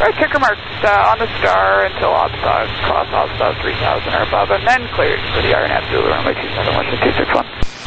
ticker marks on the star until cross OBSTAW 3000 or above, and then cleared for the RNAV Zulu runway 27 261.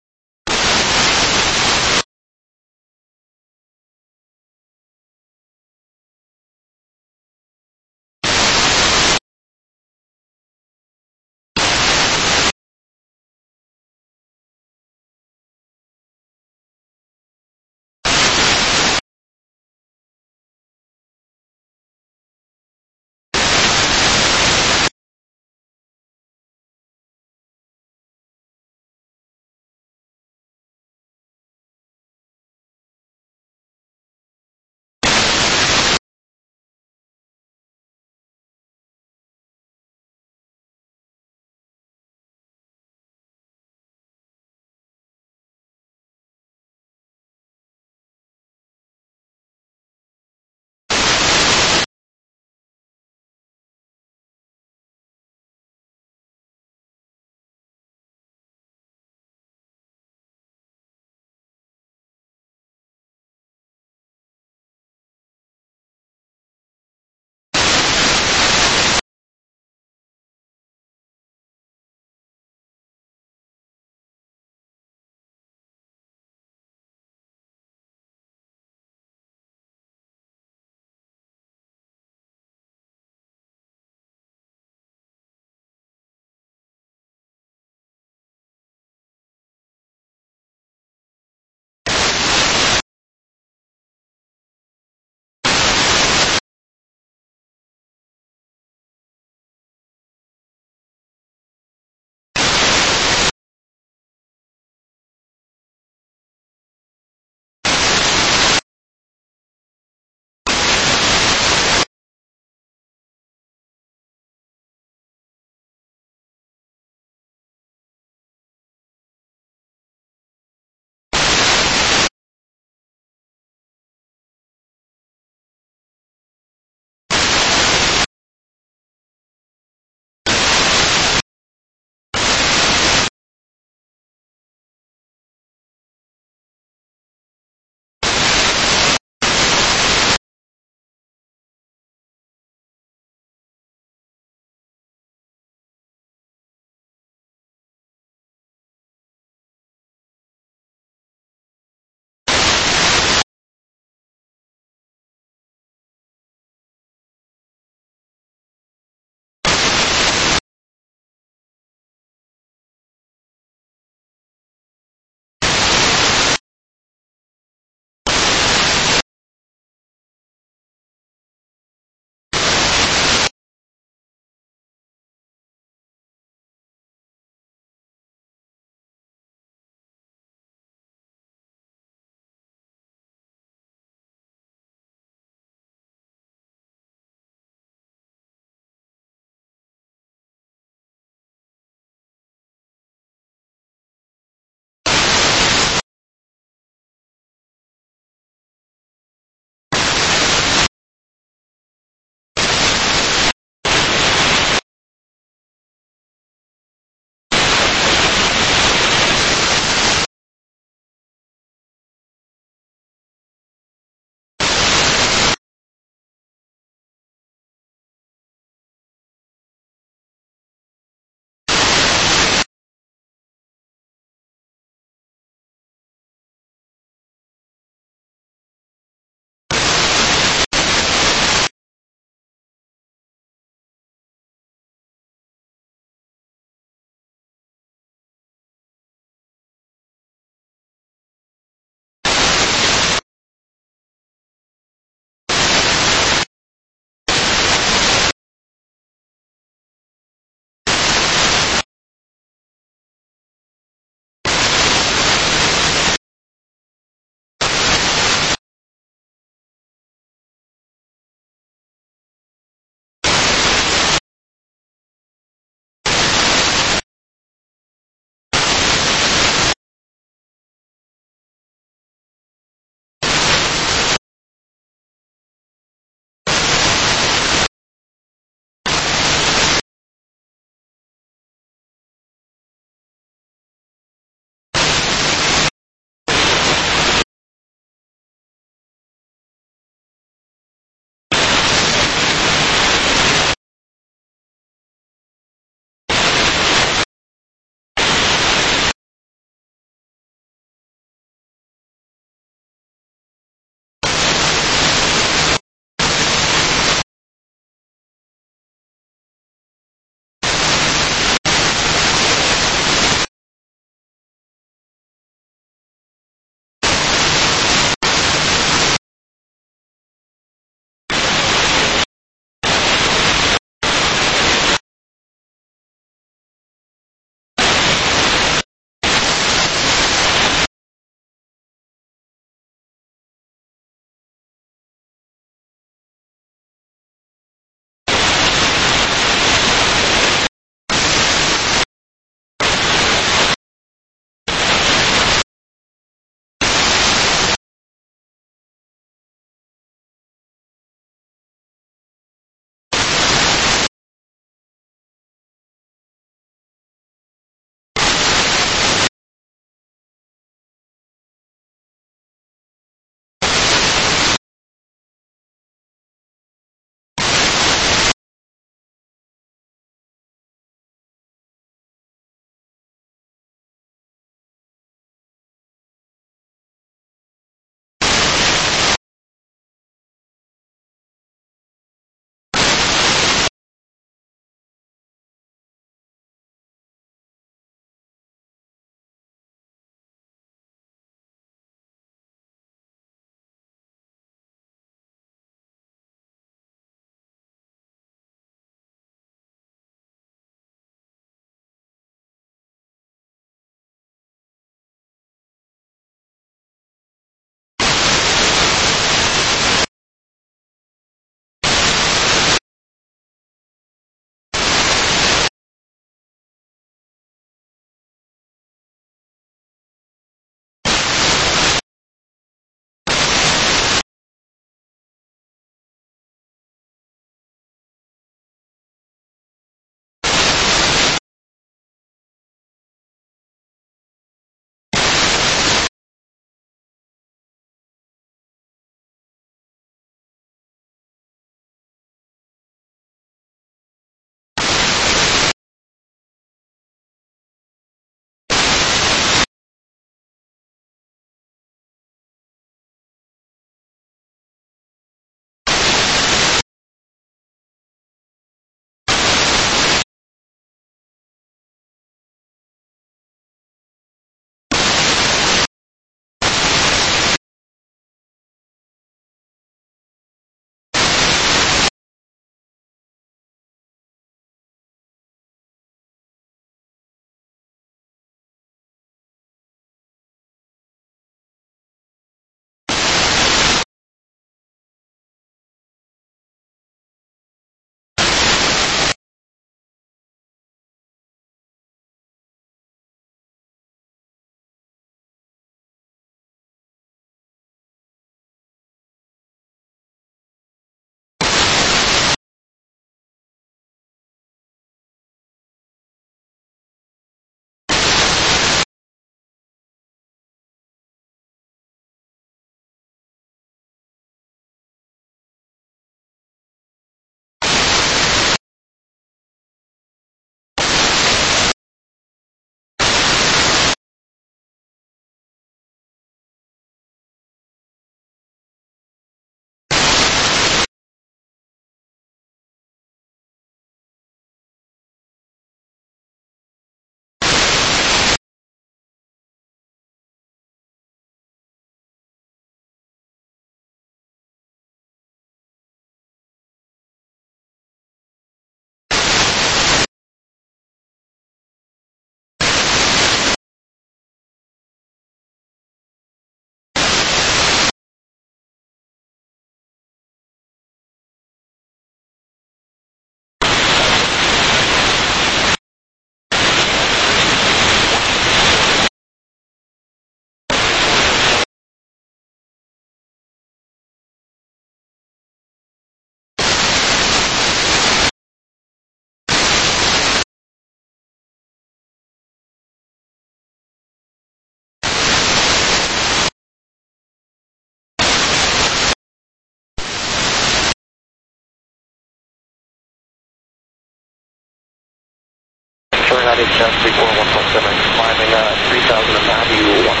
United Jazz 341.7, climbing 3091.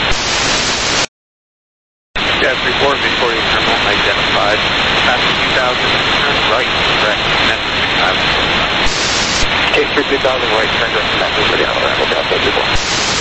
Jazz 34, Victoria Terminal identified. Passing 2000, turn right, correct, message 6,000. Case 3000, right, turn direct, message for the hour, and we'll drop those people.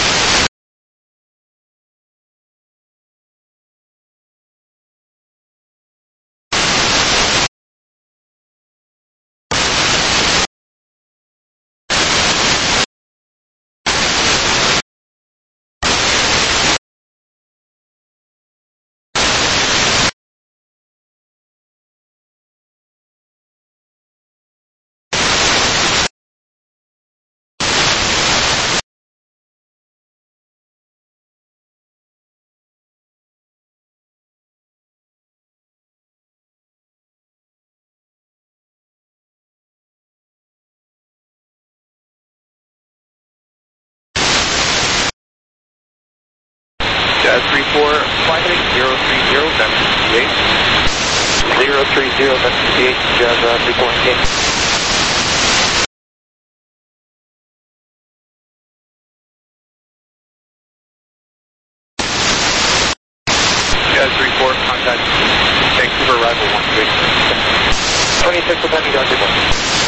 Jazz 34, flight heading 030, that's 68. 030, that's 68, Jazz 34 engaged. Jazz 34, contact Vancouver arrival 128. 26 with heavy Dr. Boy.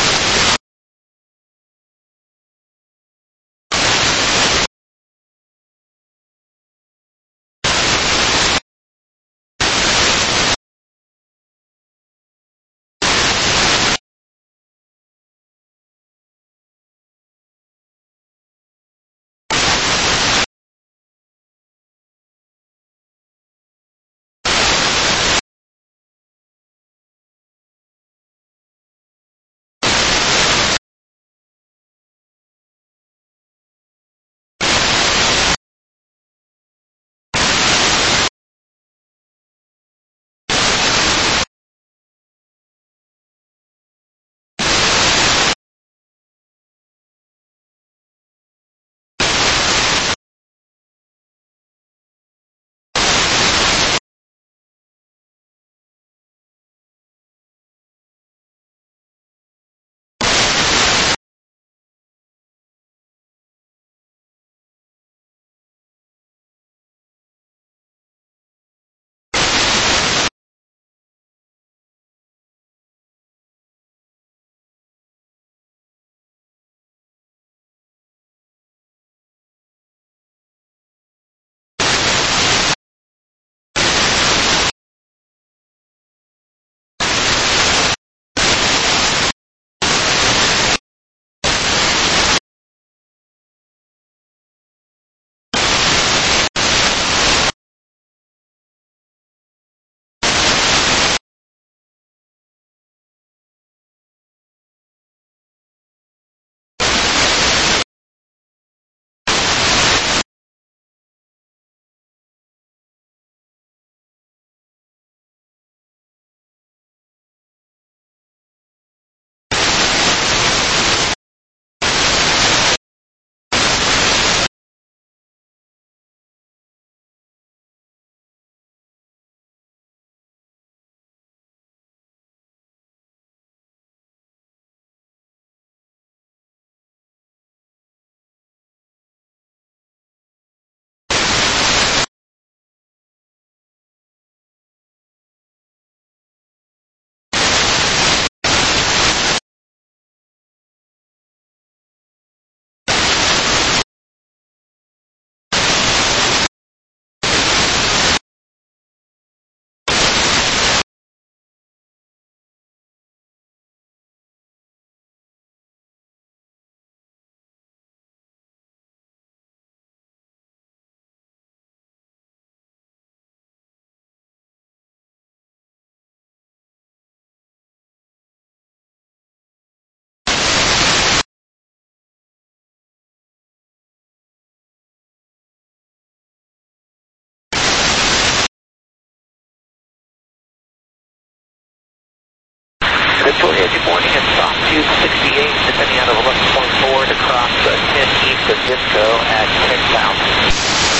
Victoria, good morning. It's Sawtooth 68, descending out of 11.4 to cross 10 east of Disco at 10,000.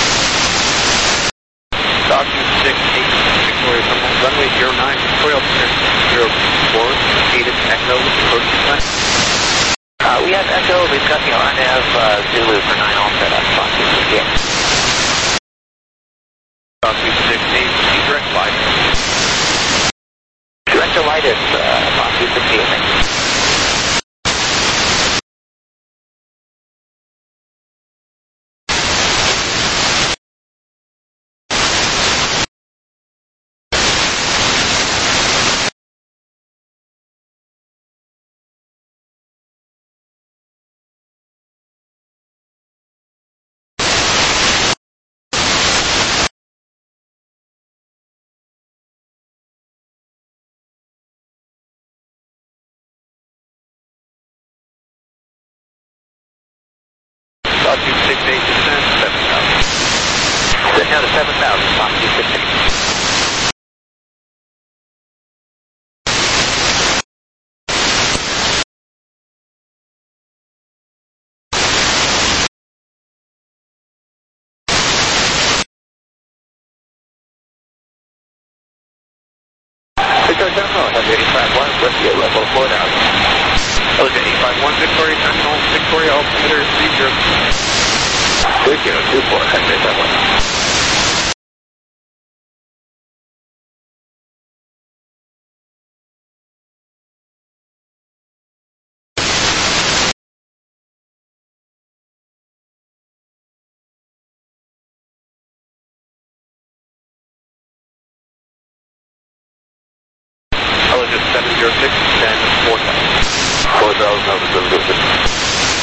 Sawtooth 68, Victoria Terminal, runway 09, Victoria Altimeter 04, stated Echo, approaching time. We have Echo. We've got the RNAV ultralighted, Fox 268, thank you. Fox 268, descend 7,000. Descend down to 7,000, Fox 268. Victoria Terminal, Heavy 851, Whiskey, level 4,000. Elevate 851, Victoria Terminal, Victoria altimeter 3024, Heavy 851. Elevate 706, descend 4,000. 4,000 over 706.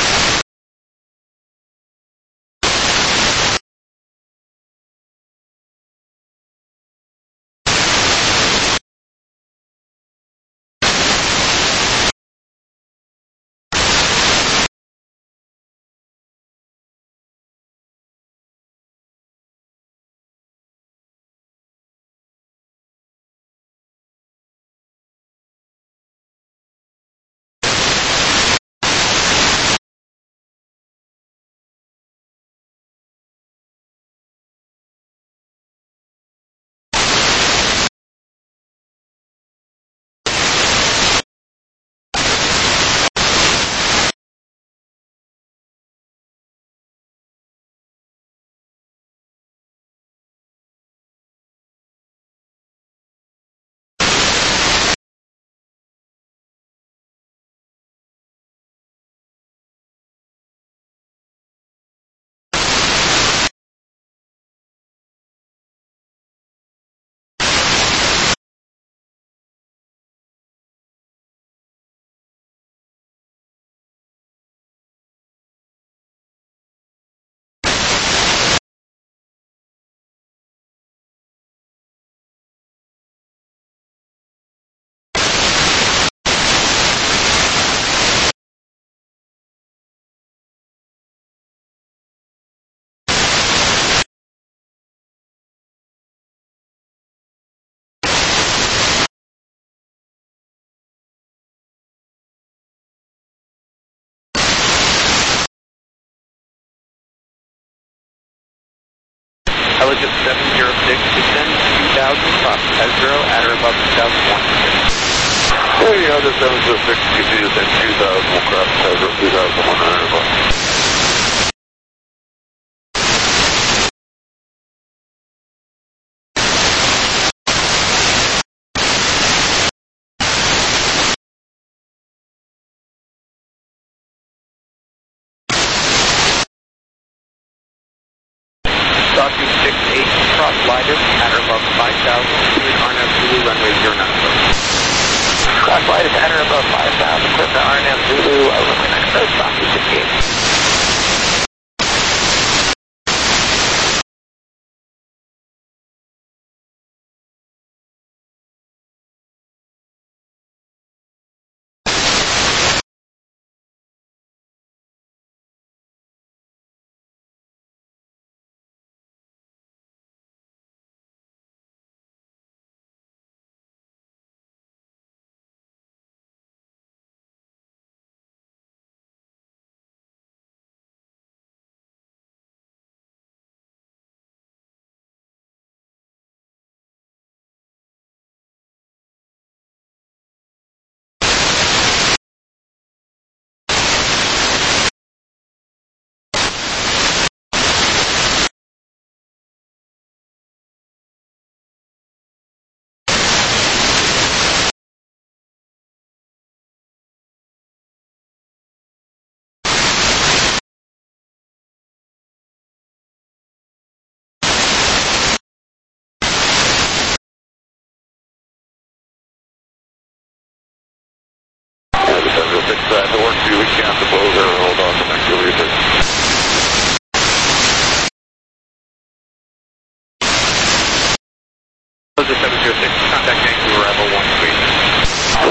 Elevate 706, descend 2,000, Fox 0 at or above 2,001. Hey, other 706, continue to descend 2,000, we'll cross 2,100 above. Fox 268, cross glider at or above 5,000, cleared RNAV Zulu runway 09. Cross light is at or above 5,000, clear to RNAV Zulu, runway 9 approach, Fox 268.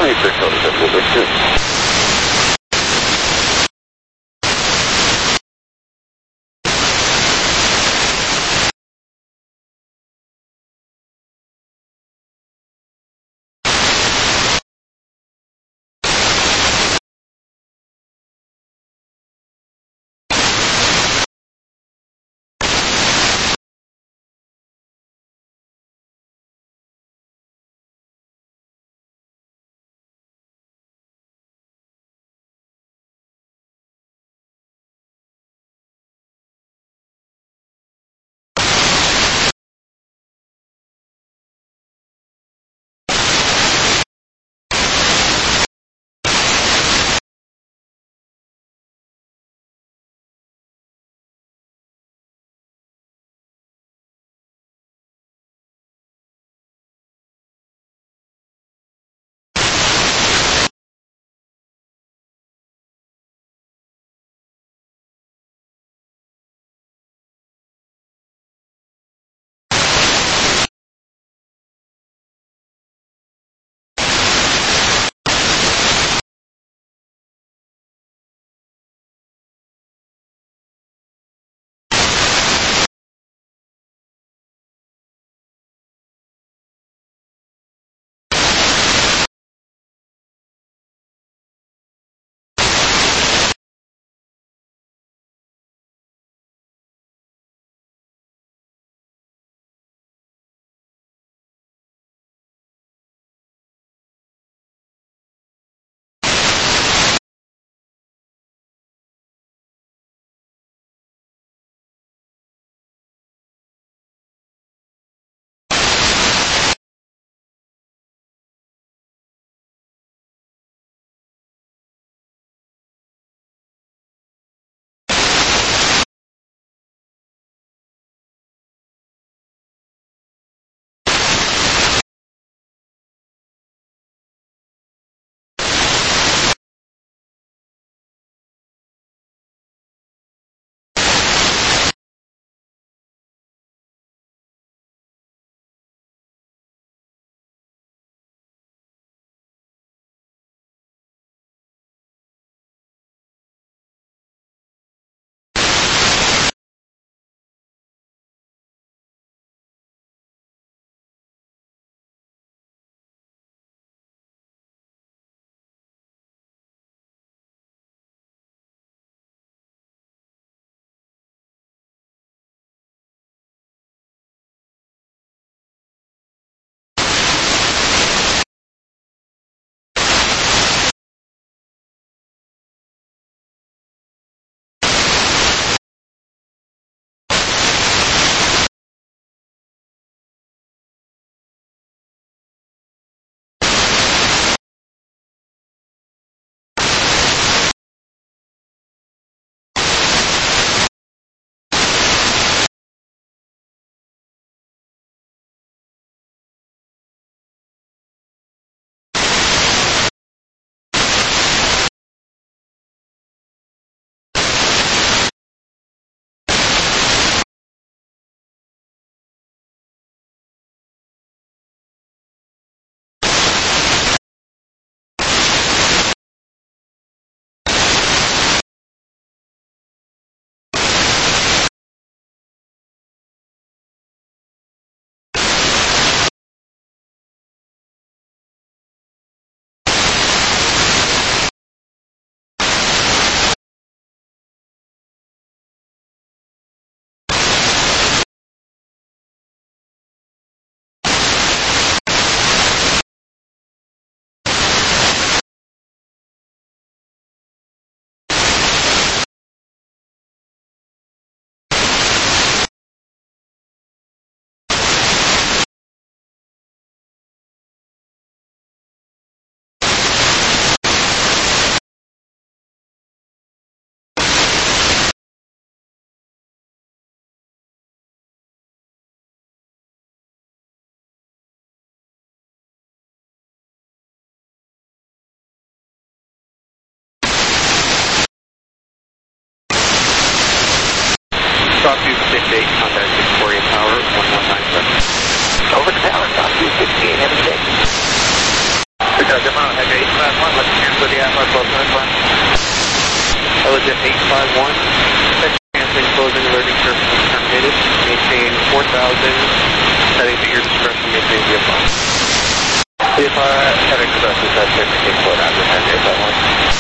26 out of 10 will too. Zip 851, section canceling, closing, alerting services terminated. Maintain 4,000, settings at your discretion, maintain VFR. VFR, heading to Dusty, that's 15 foot after 10 851.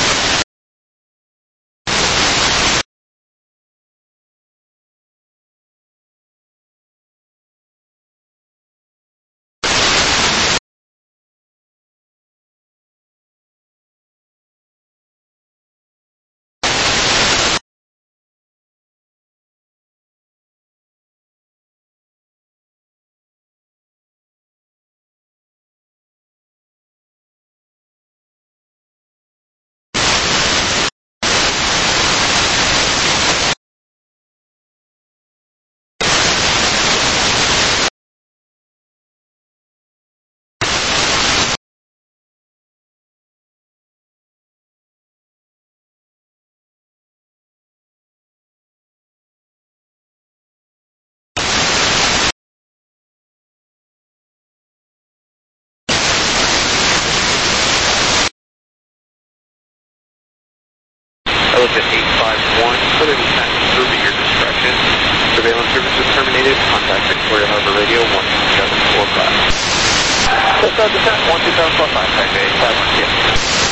Elevate 851, further descent through at your discretion. Surveillance services terminated. Contact Victoria Harbor Radio 12745. Descent 12745, Taxi 851.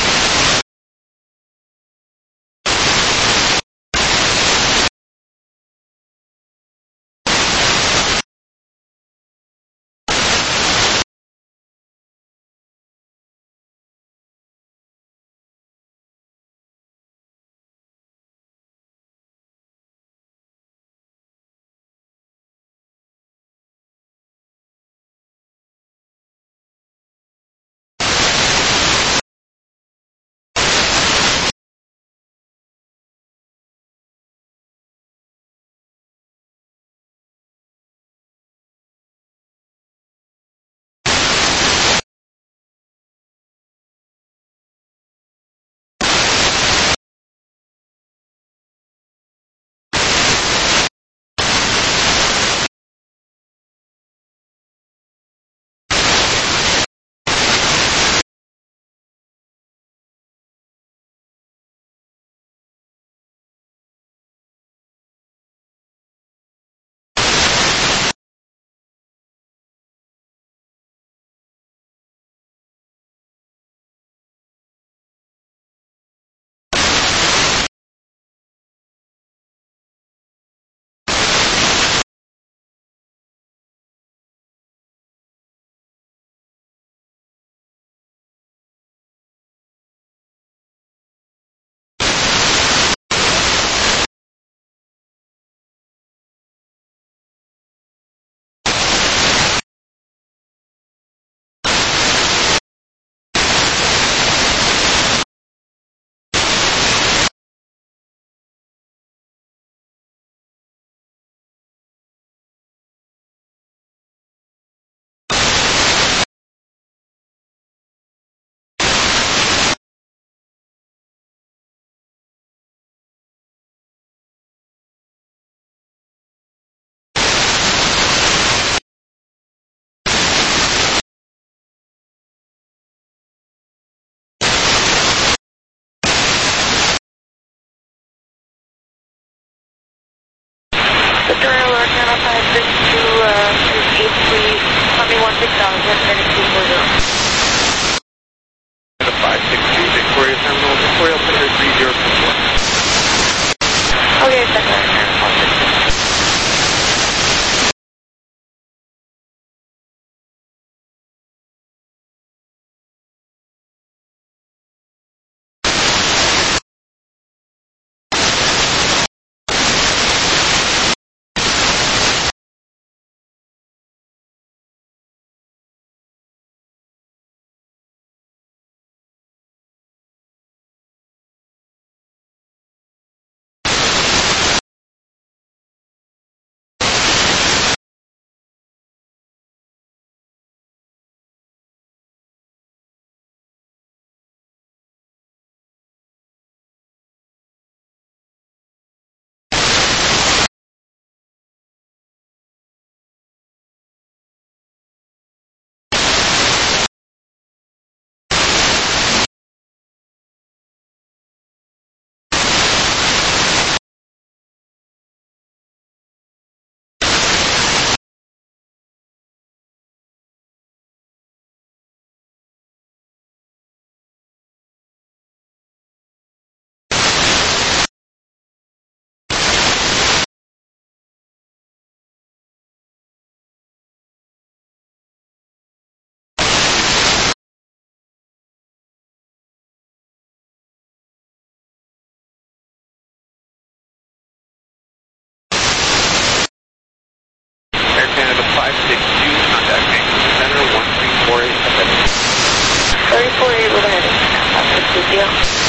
you.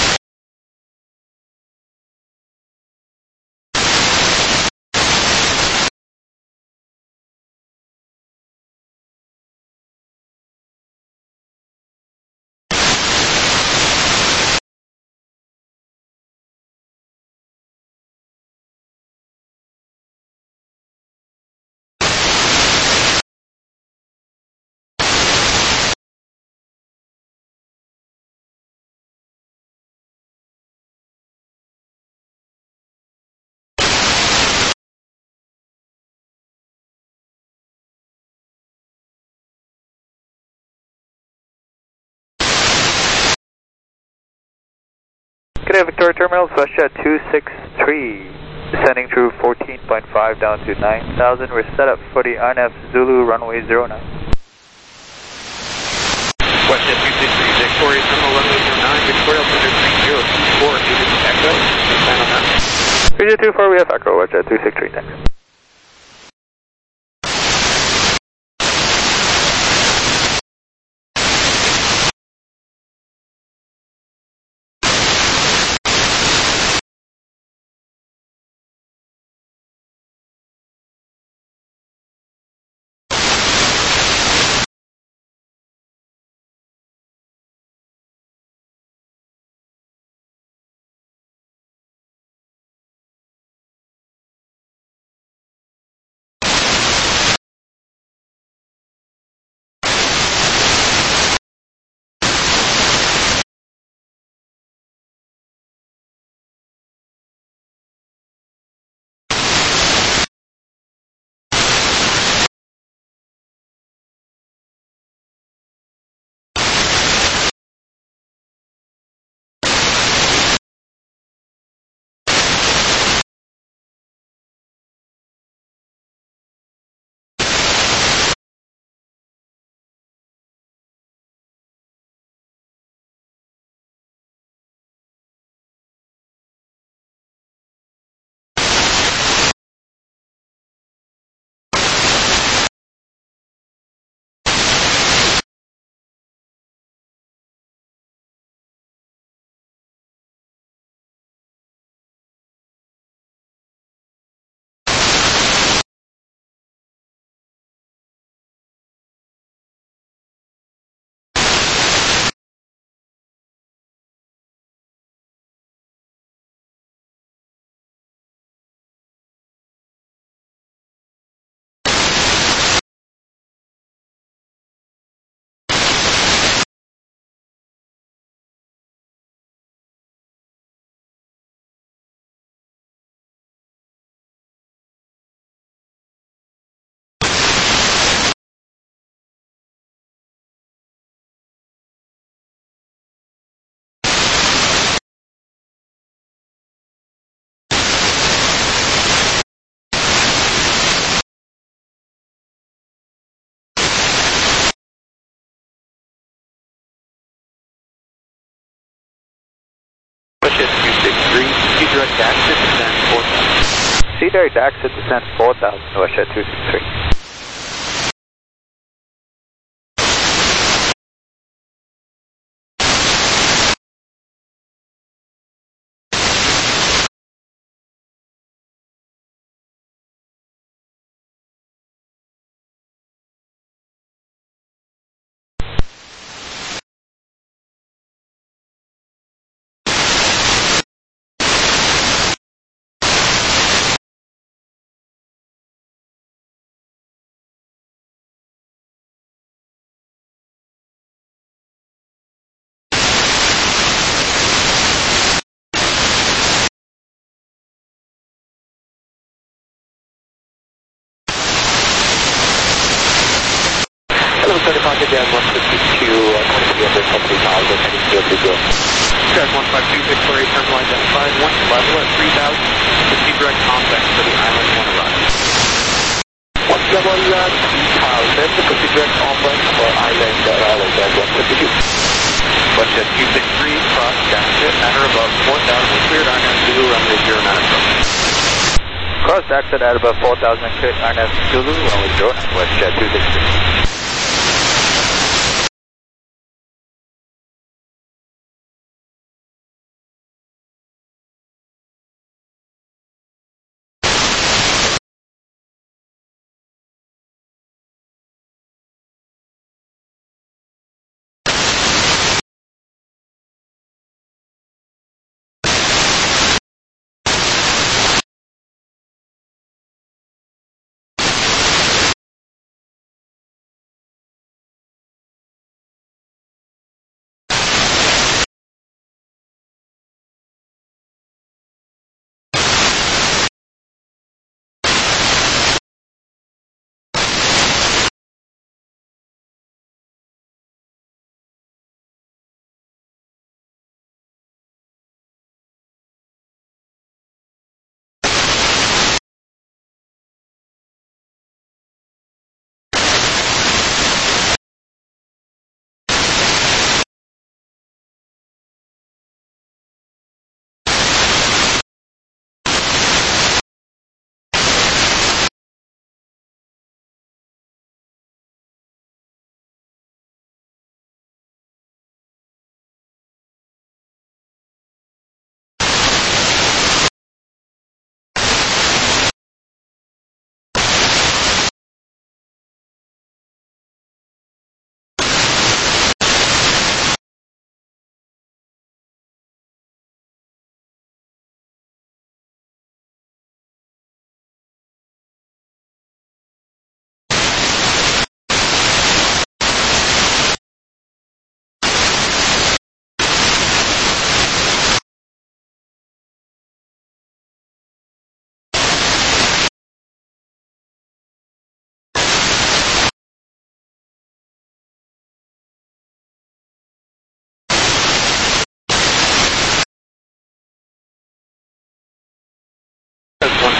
Good day, Victoria Terminals, WestJet 263, descending through 14.5 down to 9,000. We're set up for the RNF Zulu runway 09. WestJet 263, Victoria Terminal runway 09, Victoria Altimeter 3024, Echo, stand on that. 3024, we have Echo, WestJet 263, thanks. WestJet 263, C direct exit, descend 4,000. C direct exit, descend 4,000, WestJet 263. Hello, Center Pocket, Jazz 152, 23 under company miles, heading to go. Jazz 152, Victoria Terminal identified, 1 level at 3,000, the C direct complex for the island 1 arrival. 1 level at 3,000, the C direct complex for island, Jazz 152. WestJet 263, cross exit, at or above 4,000, cleared RNF Zulu runway 09 approach. Cross exit at above 4,000, cleared RNF Zulu runway 09, WestJet 263.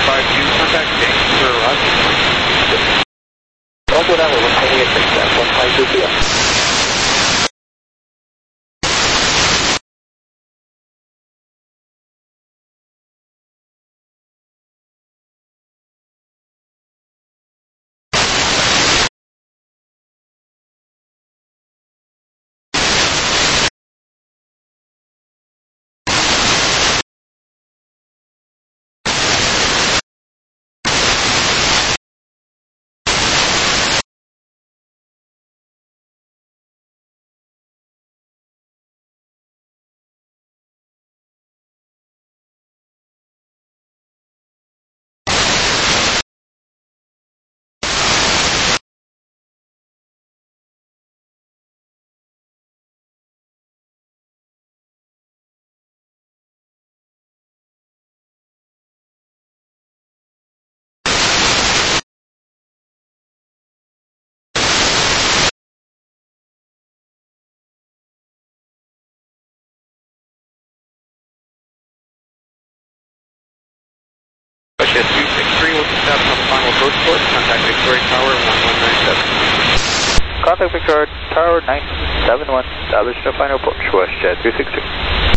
52, contact James for arrival. I'll go down with 128 152 PM. Russia 263 was established on the final approach course. Contact Victoria Tower 1197. Contact Victoria Tower 971, established the final approach, WestJet 363.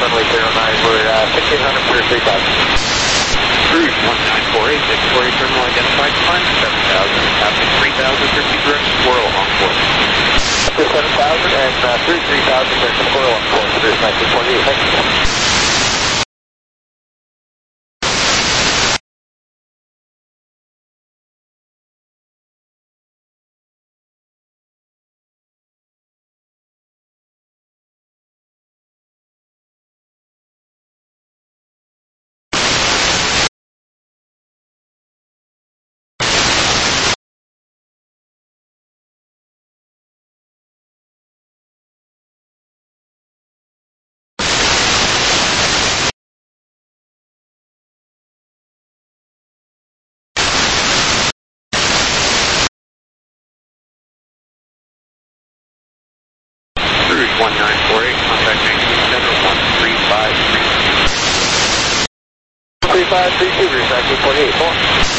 runway 09, we're 1500 for 3000. Cruise 1948, Victoria Terminal identified, climb 7000, passing 3000, Turkey direct squirrel on course. 7000 and 3000, there's a squirrel on course, there's 1948, thank you. Cruise 1948, contact Vancouver Center 13532. 3532, there's 1948, more.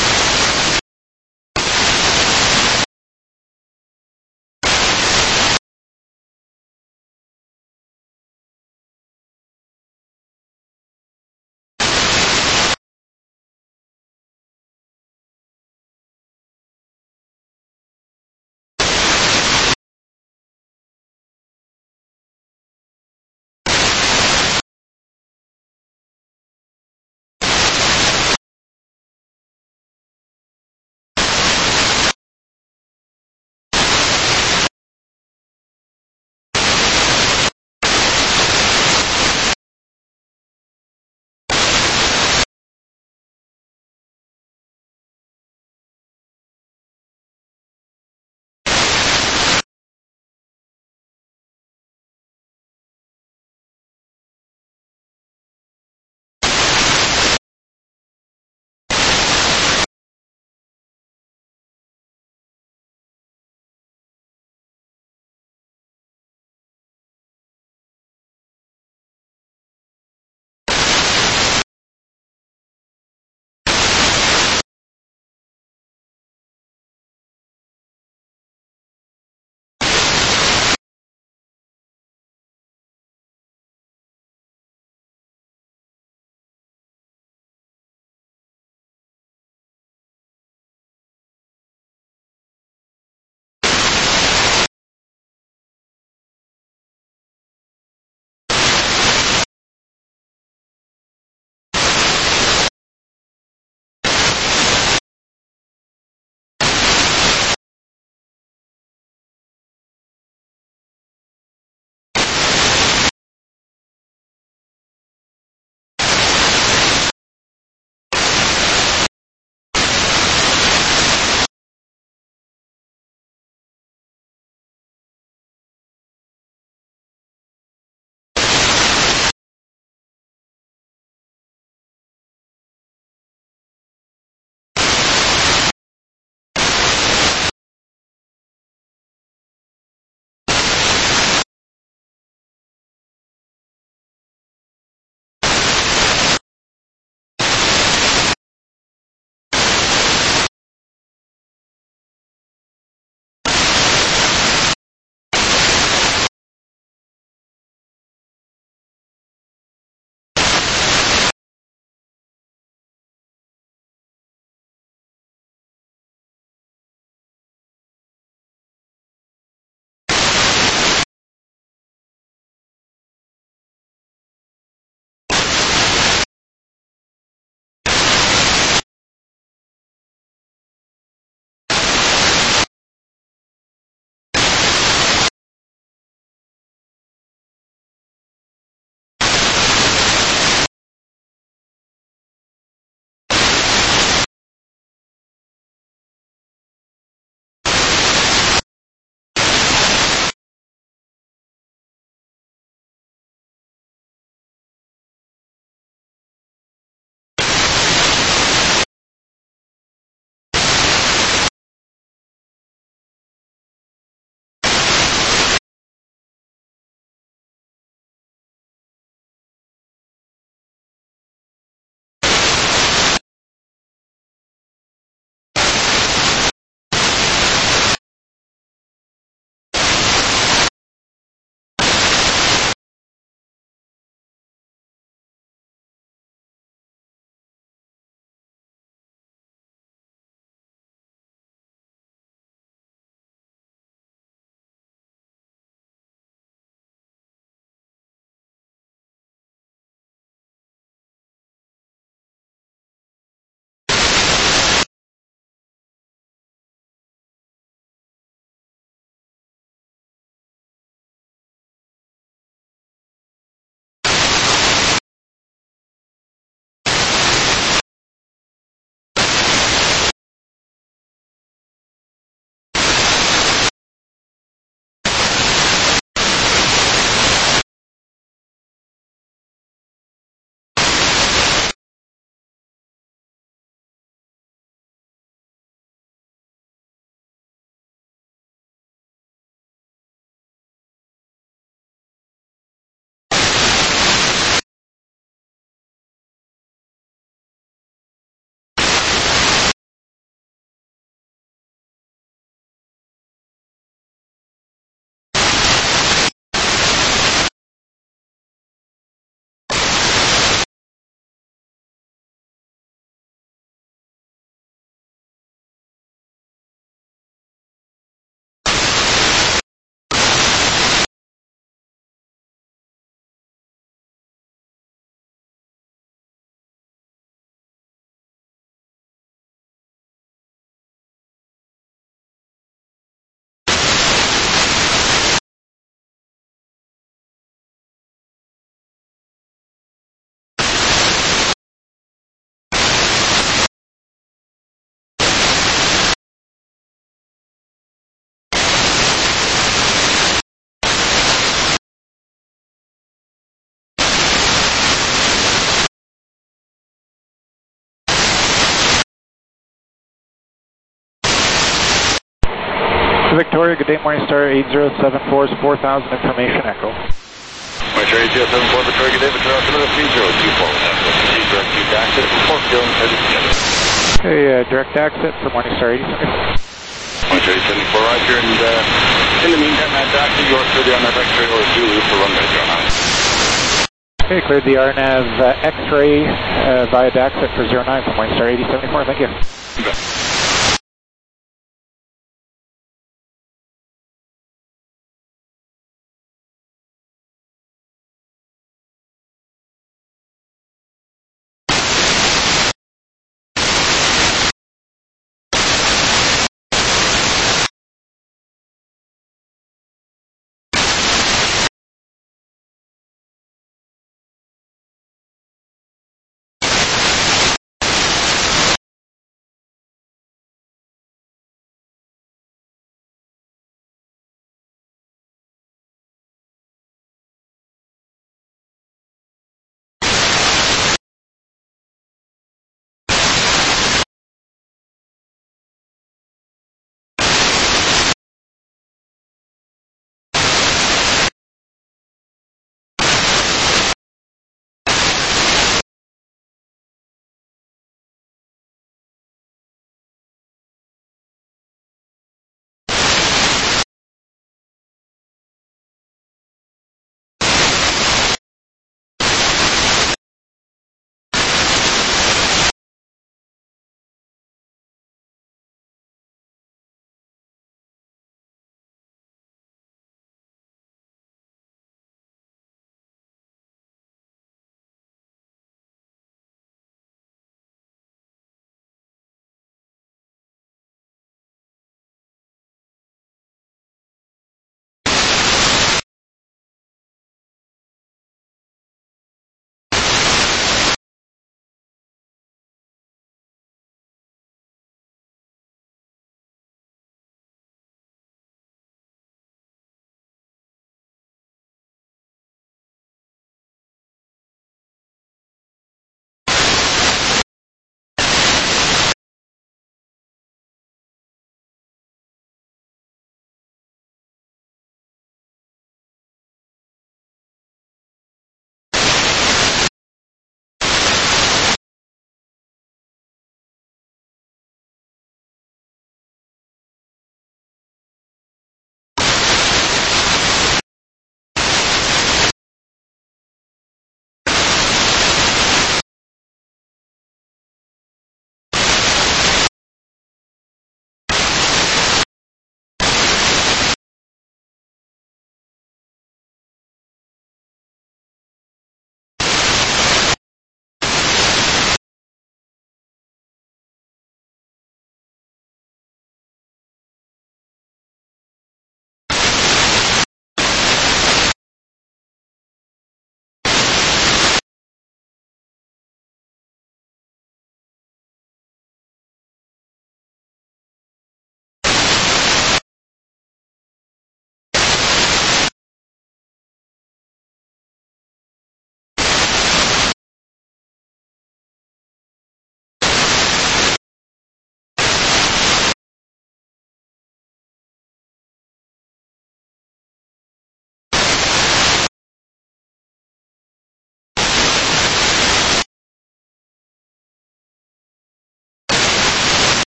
Victoria, good day, Morningstar 8074 is 4000, information echo. Morningstar 8074, Victoria, good day, Victoria, Alpha 3024, direct to exit, report feeling headed. Okay, direct exit for Morningstar 8074. Morningstar 8074, roger, and in the meantime, add back to York for the RNAV X-ray or Zulu for runway 09. Okay, cleared the RNAV X-ray via exit for 09 for Morningstar 8074, thank you. Okay.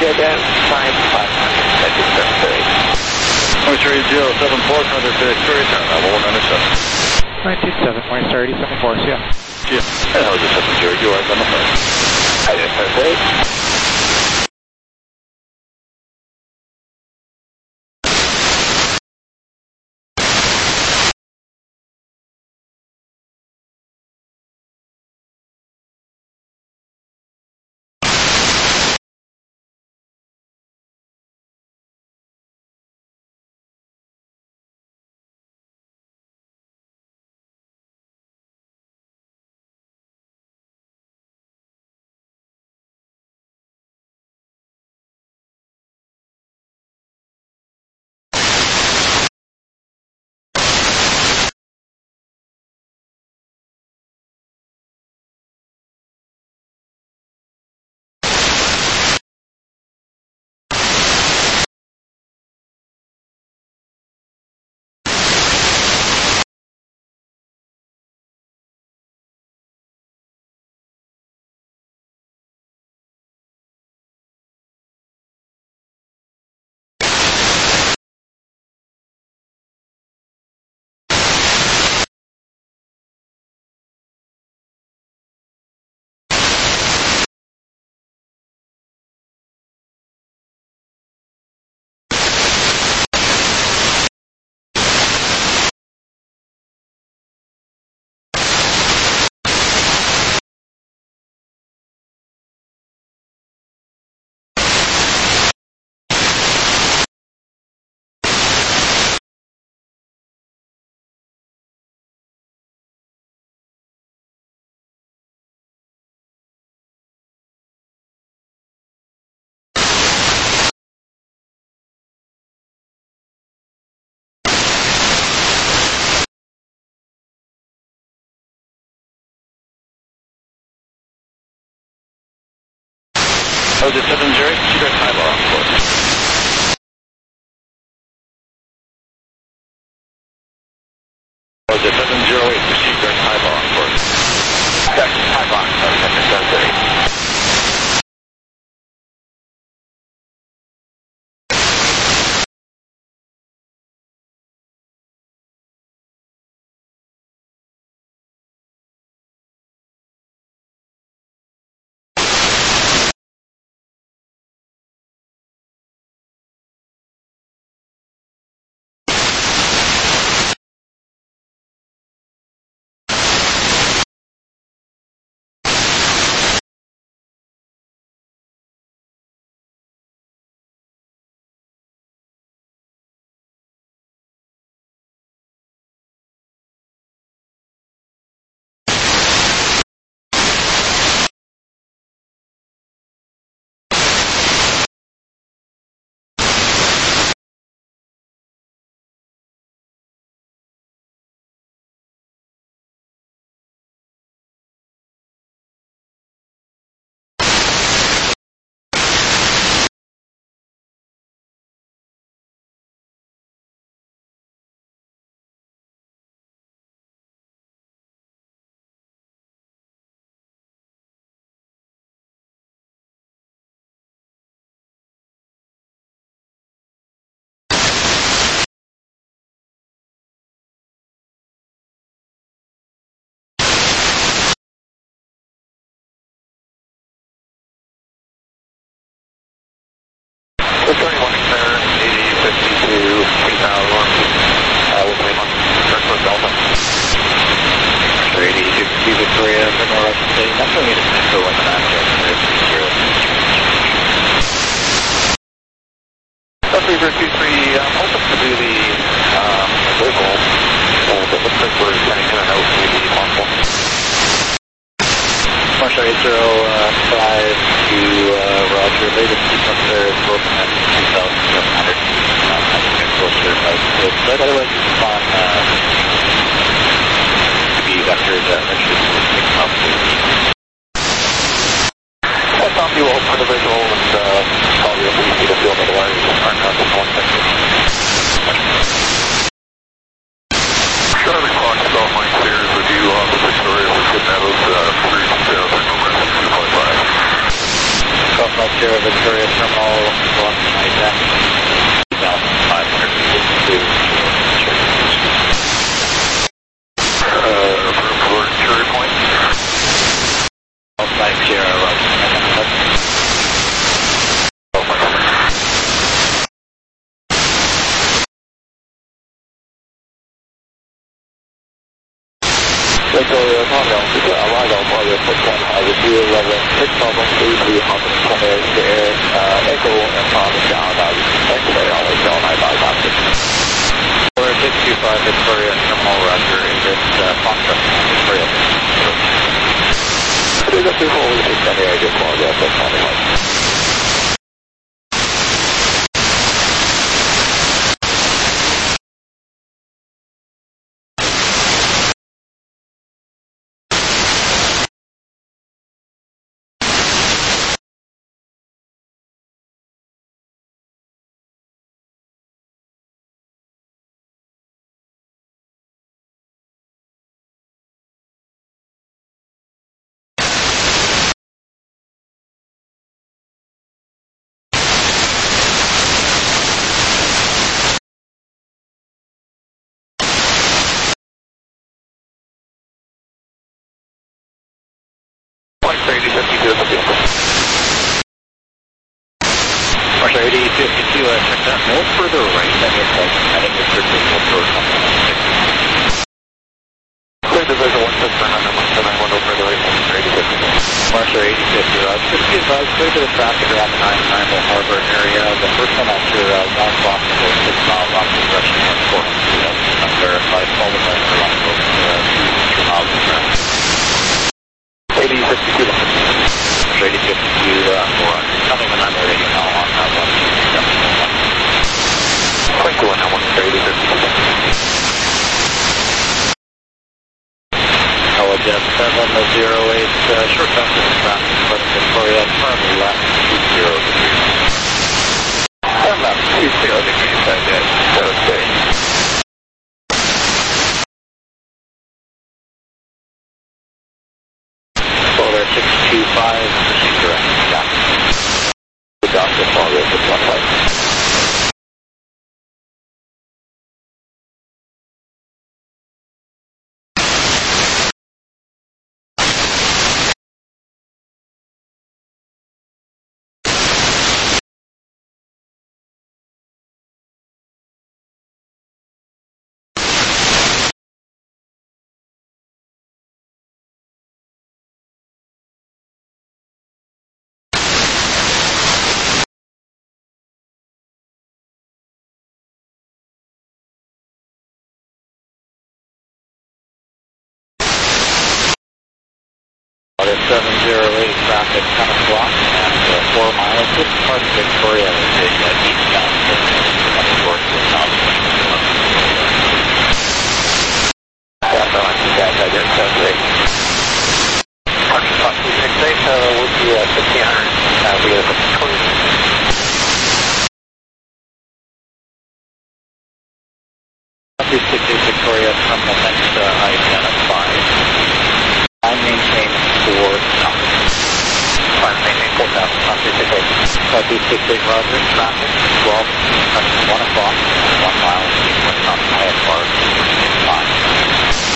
again, 500, that is necessary. Moisture 8074, contact Victoria, turn level 197. 197, Moisture 8074, yeah. Yeah, and how is it 70, you are on the phone. I just necessary. How's it 70, secret high bar on board. How's it 708, secret high bar on board. That's high bar, that's necessary. The 31 Stern, 8052, 3001, with name on Northwest Delta. Sure, 8052 Victoria, Northwest State. That's what we need to send for 1 3023, I'm hoping to do the local, but it looks like we're sending in and out maybe possible. Marshall 805 to Roger, latest sequence there is broken at 2,700. I think it's closer to but otherwise you can find to be vectors that should pick up. Alpha Sierra Victoria Terminal, Boston IDEC, 2,552. For Cherry Point. Alpha Sierra, Victoria, Congo, arrival for the first one, review level 6,333, Hopkins 20 to air, Echo and Thomas down, X-ray on the zone, I thought about it. 625 Victoria Terminal, Roger, is it Foxtrot Victoria? Before we take any idea for that, that's not enough. Marshall 8052, check that. No further right, that is like, I think it's pretty close or something. Clear division 169, no further right, Marshall 8050, Roger. Just be advised, clear to the traffic around the 99 Harbor area. The first one after 1 block to 6 miles off the direction of 400. That's verified, followed by the run over 2 miles of traffic. 8052. 8052, coming when I'm ready now on that one. Quick one, I want to say 8052. Jet 708, short time to the traffic, but Victoria, turn left 20 degrees. Turn left 20 degrees, I did. Okay. Solar 625, proceed direct. Yeah. The doctor saw this at one point. Water 708, traffic 10 o'clock and 4 miles. This part of Victoria is eastbound. Coming towards the south. Yeah, no, I see that. I did. That's great. Parking spot 268, would be 1500. We have a code. 268 Victoria, terminal next identified. I maintain 4 knots. I maintain 4,000. 268 Roger, traffic 12, 1 o'clock, 1 mile, 8 knots, IFR 5.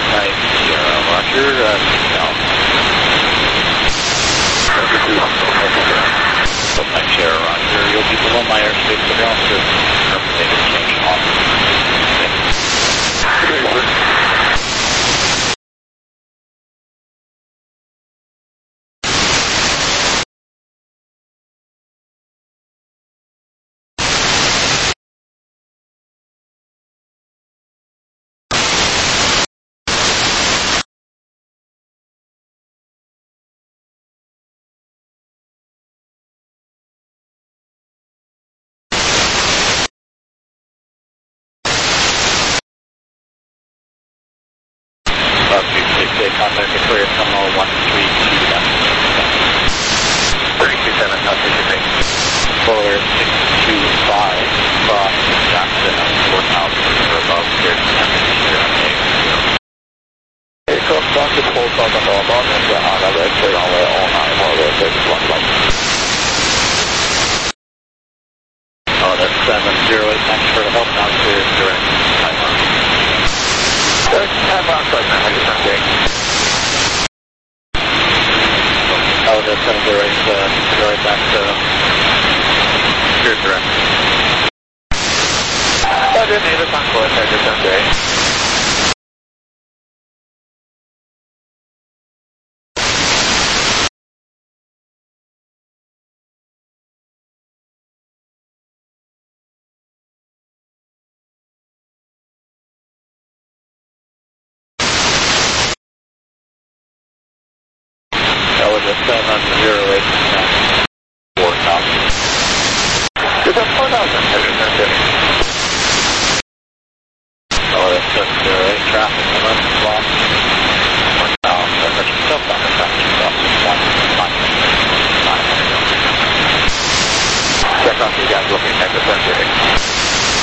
Nice, Roger, south. Nice, Sierra, Roger. You'll be below my airspace surveillance to make a change on. Contact Victoria Terminal 132. 327, South Pacific. Forward 625, cross Jackson on 4,000 or above, clear to temperature on Aircraft started 4,000 or above and the other exit runway all 9 for the 31 Oh, that's 708, thanks for the help, now to direct timeout. Timeout, sorry, Oh, that's 708, right back to your direct. I didn't need a convoy, I just sent it. That was a 708, 4,000. Is that 4,000? I just sent it. Oh, that's 708, traffic, lost. 1,000, that's yourself on the traffic, yourself, 1,900. Check off you guys looking at the front.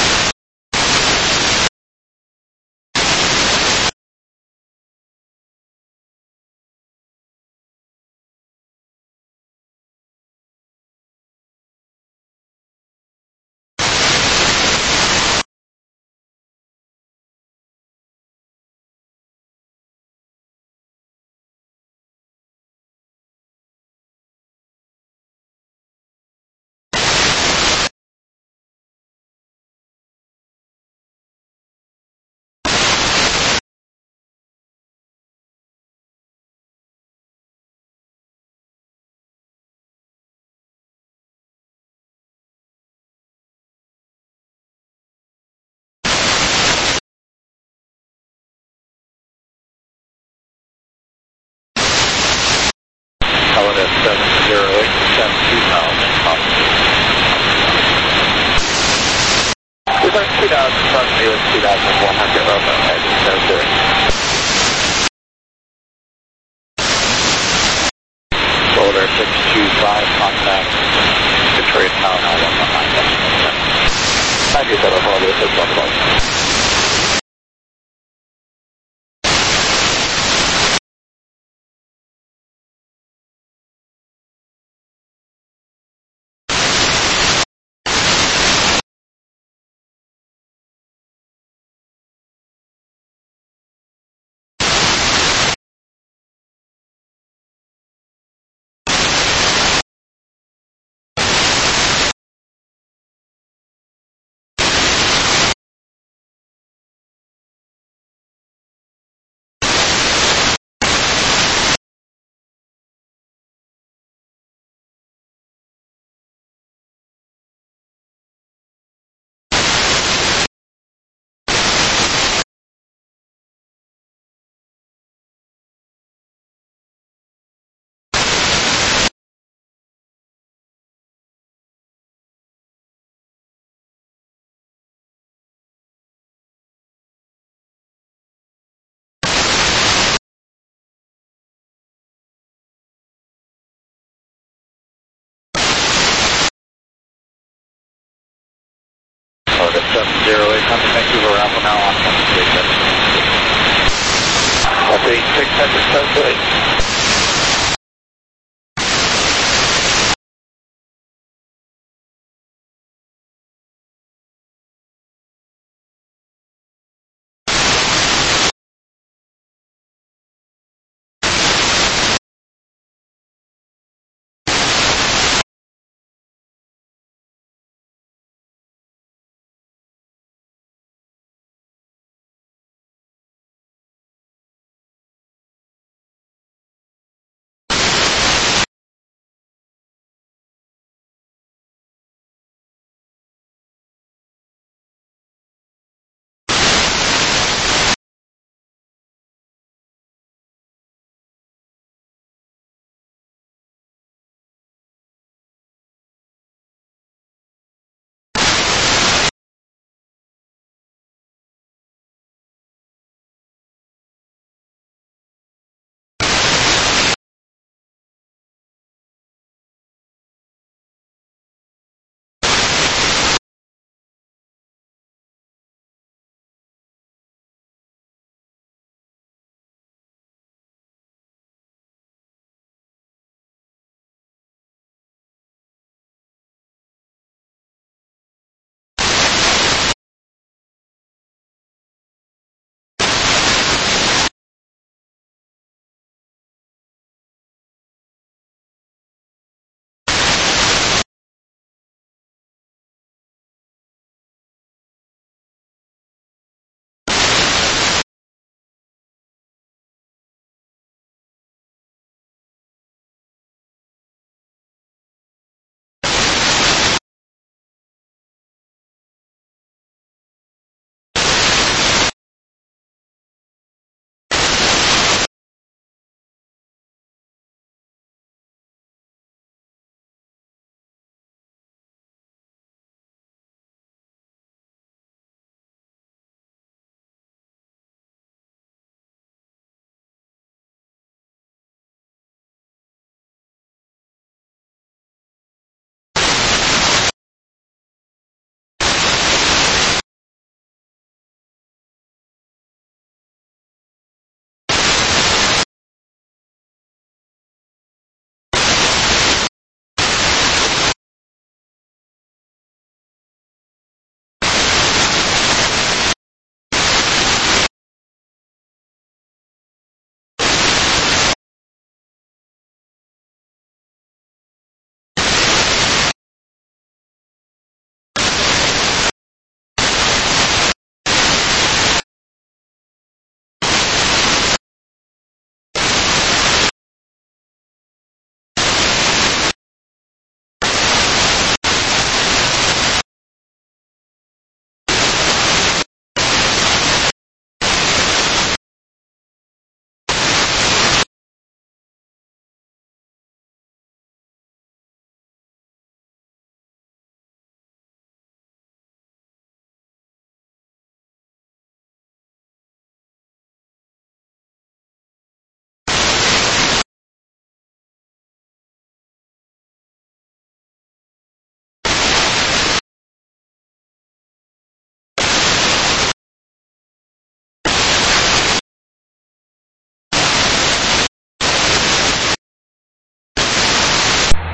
Holiday 708, 72,000, We're going 2,000 plus me with 2,100 of them. I just sent it. Boulder 625, contact Detroit Town, 119. Thank you, 746,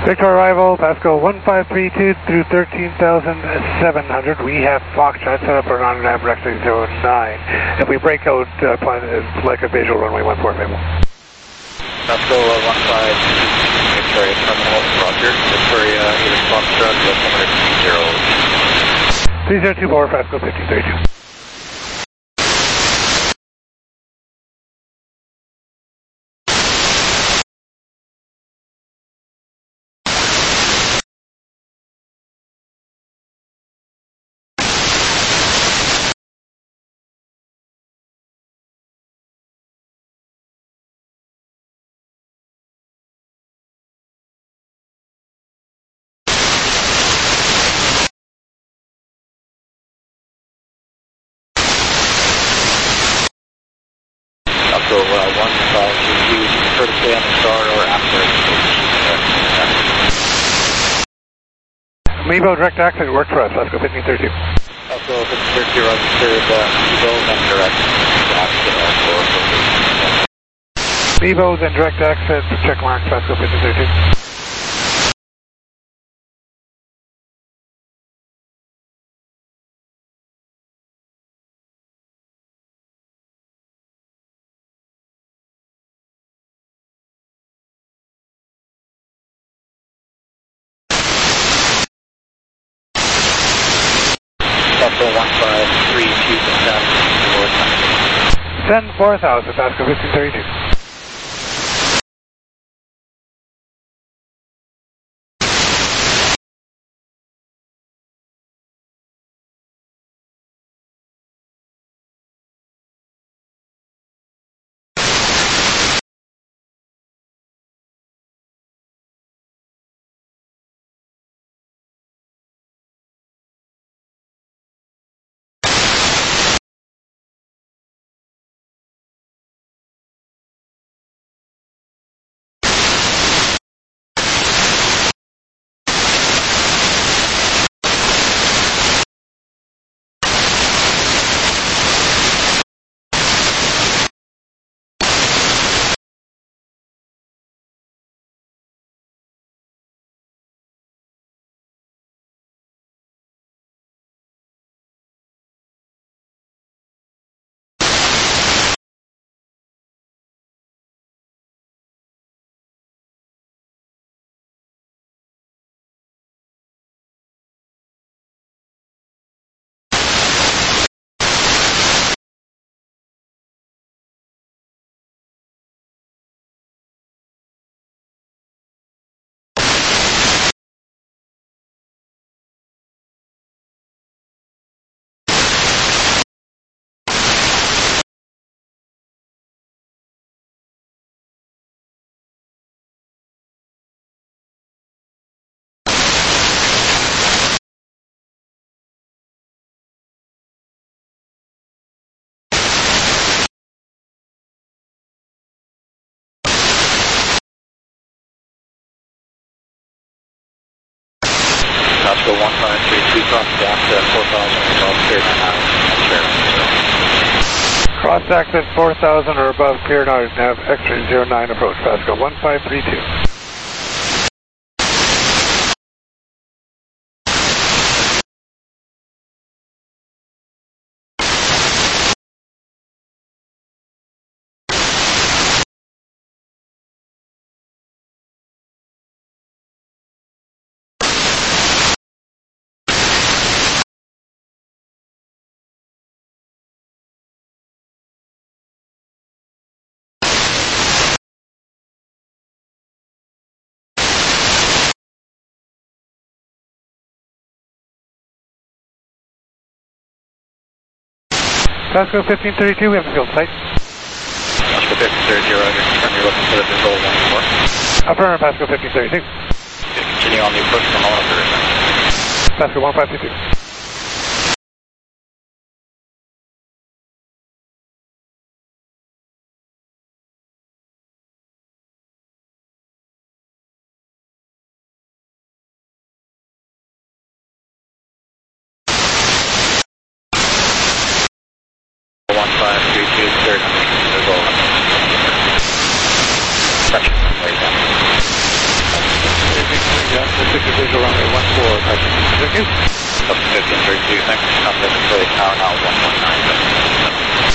Victor arrival, Pascal 1532 through 13,700. We have Foxtrot set up for non-nav directly 09. If we break out, like a visual runway 14 Fable. Pascal 15, Victoria Terminal, Roger. Victoria, either Foxtrot, 3024, Pascal 1532. So 1522, prefer to stay on the star or after Mebo direct access worked for us, Pascal 1532. Also, 1532, Roger, cleared Mebo and direct access. Mebo, then direct access, check mark, Pascal 1532. Pascal 1532, Send 4000, Pascal 1532. Pascal 1532, cross access 4000, Cross access 4,000 or above, clear now, nav X-ray 09 approach, Pascal 1532. Pascal 1532, we have the field site. Pascal 1532, Roger. Confirm you're looking for the visual 14. Affirm, Pascal 1532. Continue on the approach from all of Pascal 1522. Third. restricted visual runway 14, touching. Thank you. Up to 1532, thanks. Contact Detroit Tower now 119.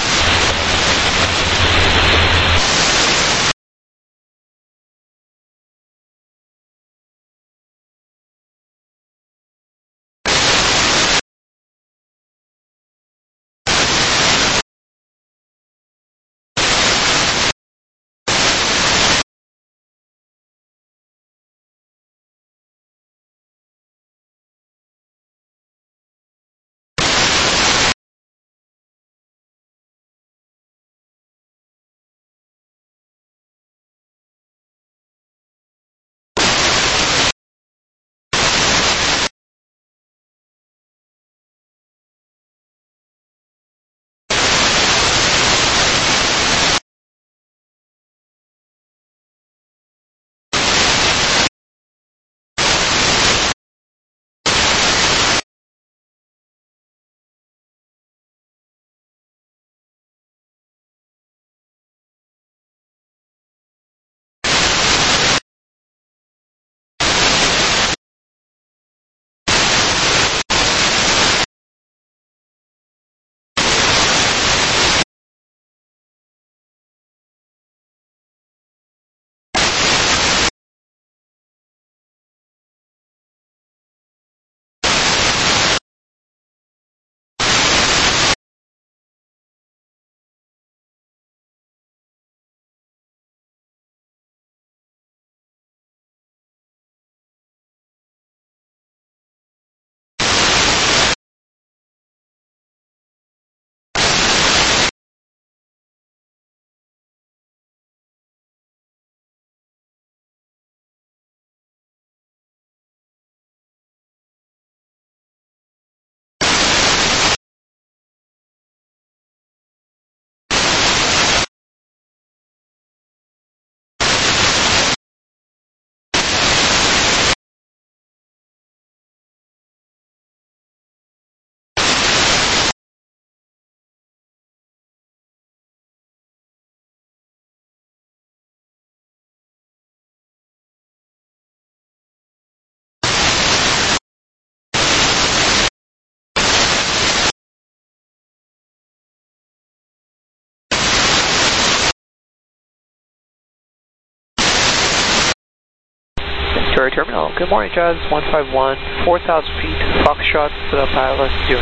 Victoria Terminal. Good morning, Jazz 151, 4,000 feet, Foxtrot, set up ILS 09.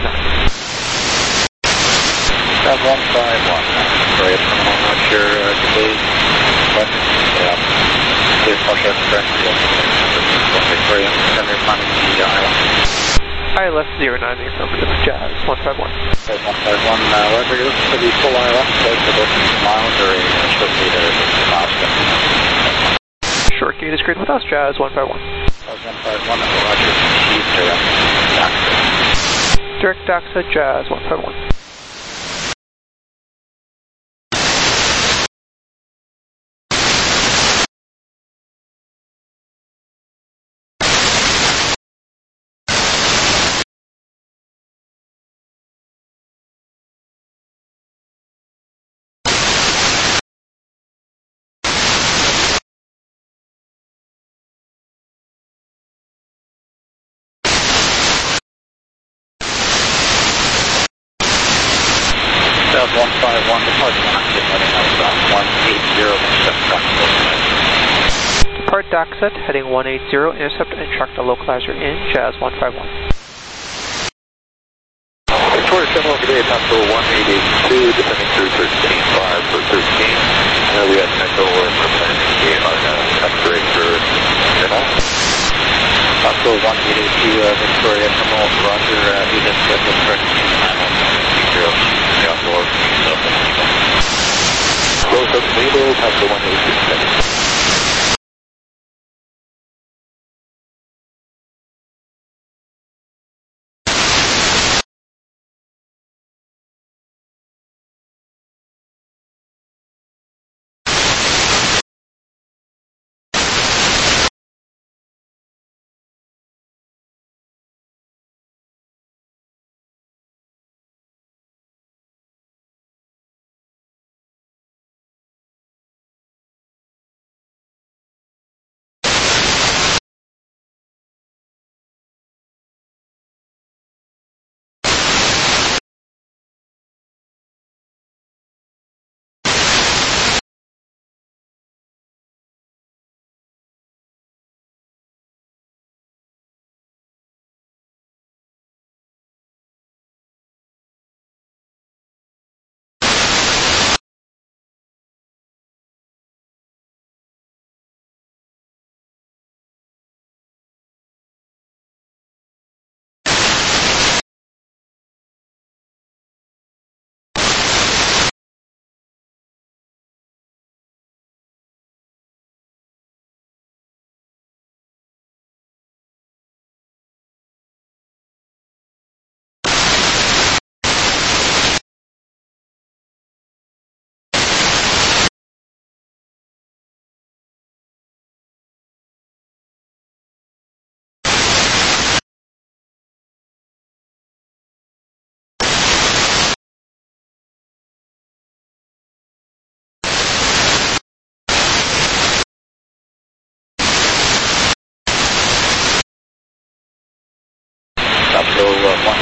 Jazz 151, Victoria Terminal, not sure delays, but clear Foxtrot Express, Victoria, center planning the ILS 09, the affirmative, Jazz 151. Jazz 151, whether you're looking for the full ILS, close to about 6 miles or a short data or 6 miles. Short gate is great with us, Jazz 151. Jazz 151, Roger, direct DAXA, Jazz 151. Jazz 151, departure active, heading out 180, Depart DAXA, heading 180, intercept and track the localizer in, Jazz 151. Victoria Terminal, today, Pascal 1882, descending through 13.5 for 13. We have Echo and planning on X-ray for Terminal. Pascal 1882, Victoria Terminal, Roger, unit schedule correction, 910. Close up Nemo, Pascal 182.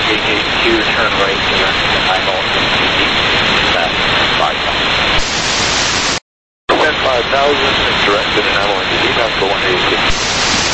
182, turn right, direct to 9 10-5000 is directed and LNDD, that's the 182.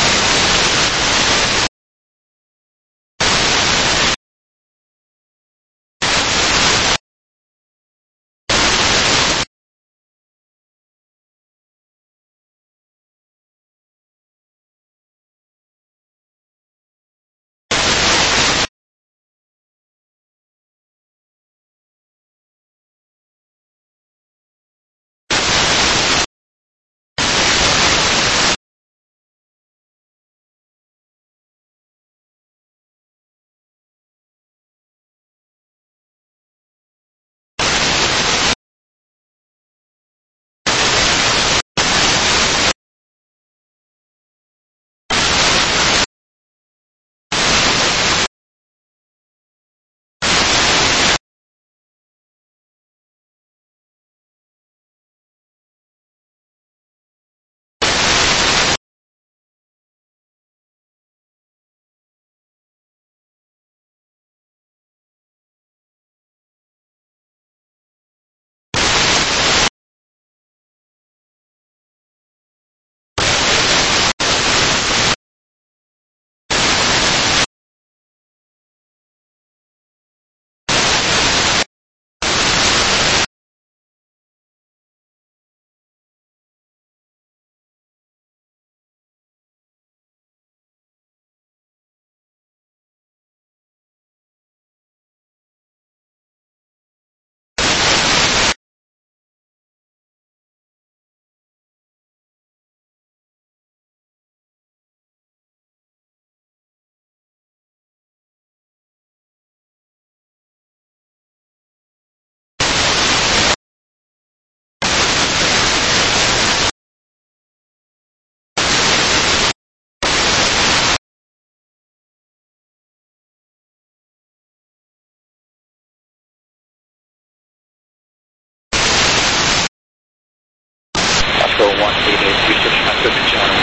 So 188, 26, channel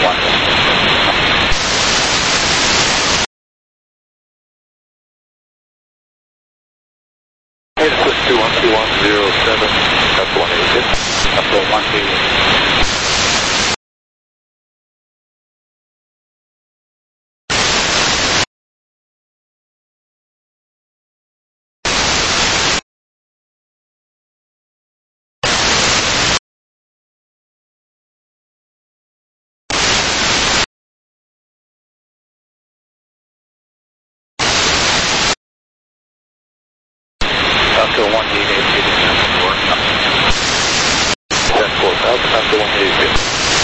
1. Hey, this is 21210, that's 182. So 188. After 188, 10-4000, after 182.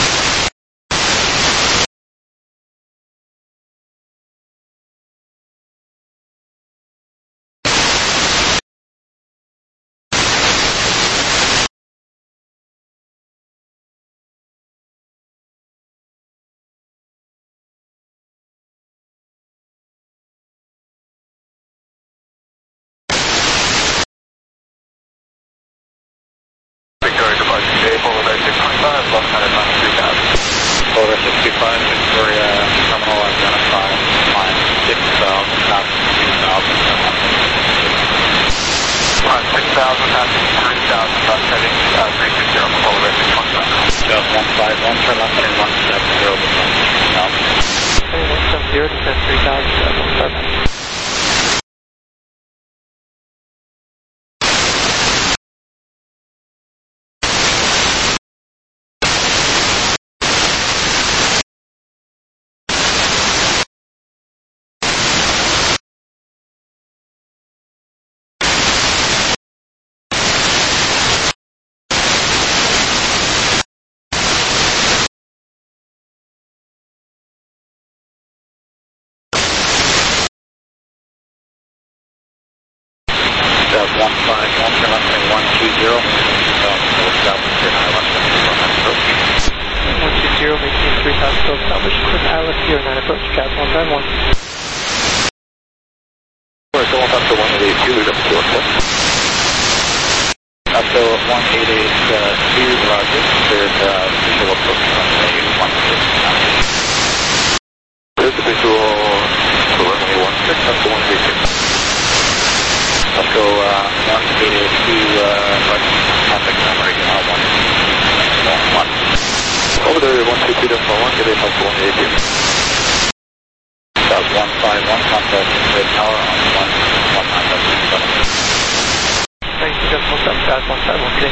Victoria departure today, Boulevard 625, left side of 93,000. Boulevard 625, Victoria, terminal identified, line 6,000, passing 2,000. Line 6,000, passing 3,000, left heading 360, Boulevard 625. Just 151, turn left heading 170, descend 3,000. 170, descend 3,000, 157. South 151, turn left heading 120, southwest turn left heading 120, maintain 3,000 still established, quick Alice 09 approach, Jazz 151. Alright, go on up to 182, we've got the door. Up to 188, Roger, there's visual approach runway 16. There's the visual runway 16, up to 182. 151, contact Red Tower on 119.37. Thank you, just 175, okay.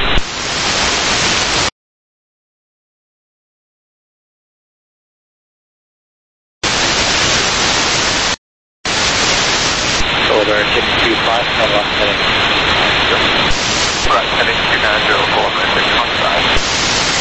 Order 625, turn left heading 9. Right, heading 290, coordinate 625.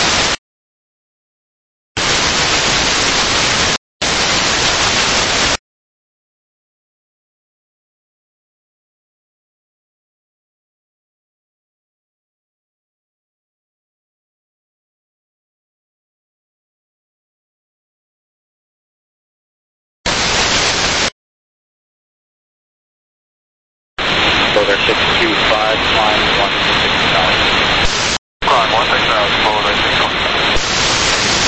Order 625, climb 169. Climb 169, coordinate 625.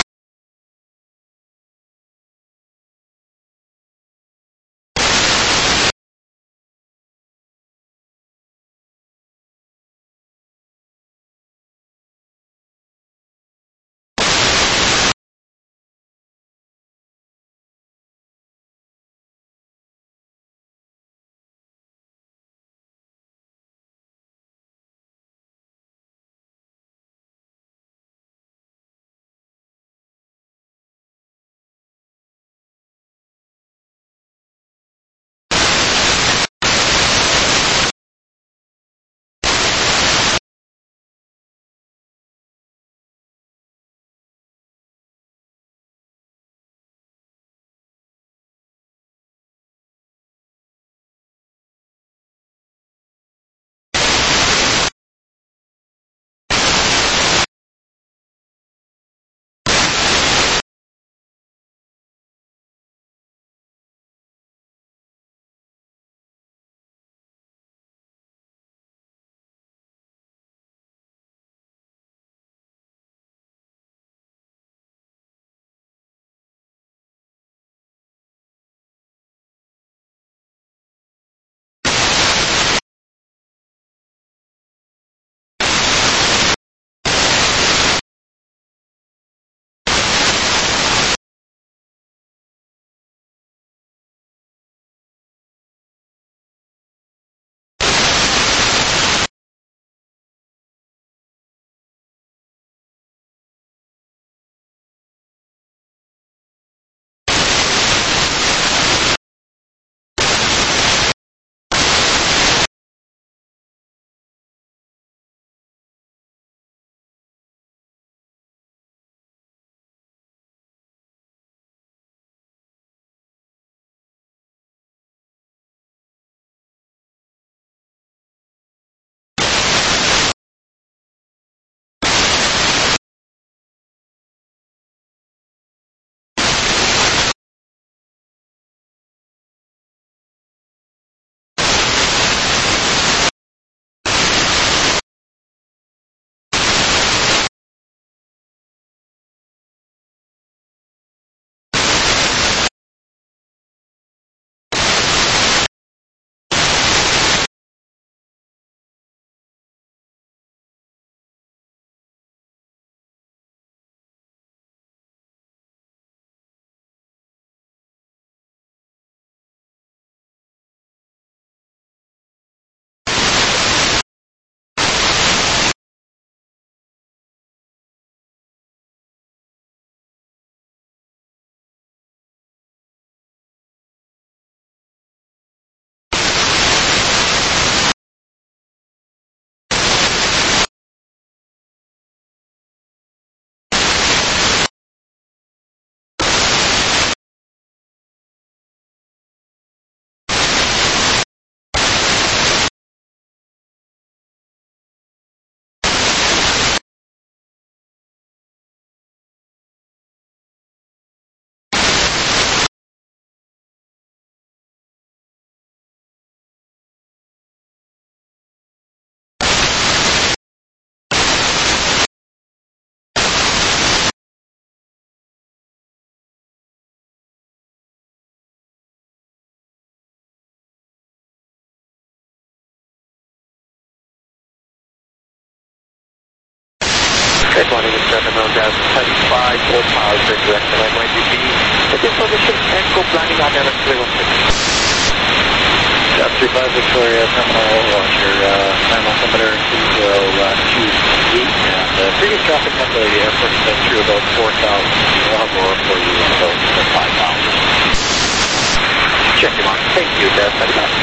Okay, 20 with 7 known gas, heavy 5, full power, straight direction, runway 2B, information, Echo planning on Air X-ray 16. 35 Victoria Terminal, Roger, time altimeter 2028, and previous traffic number of the airport has been through about 4,000. We'll have more for you in about 5 miles. Check him on. Thank you, Dad.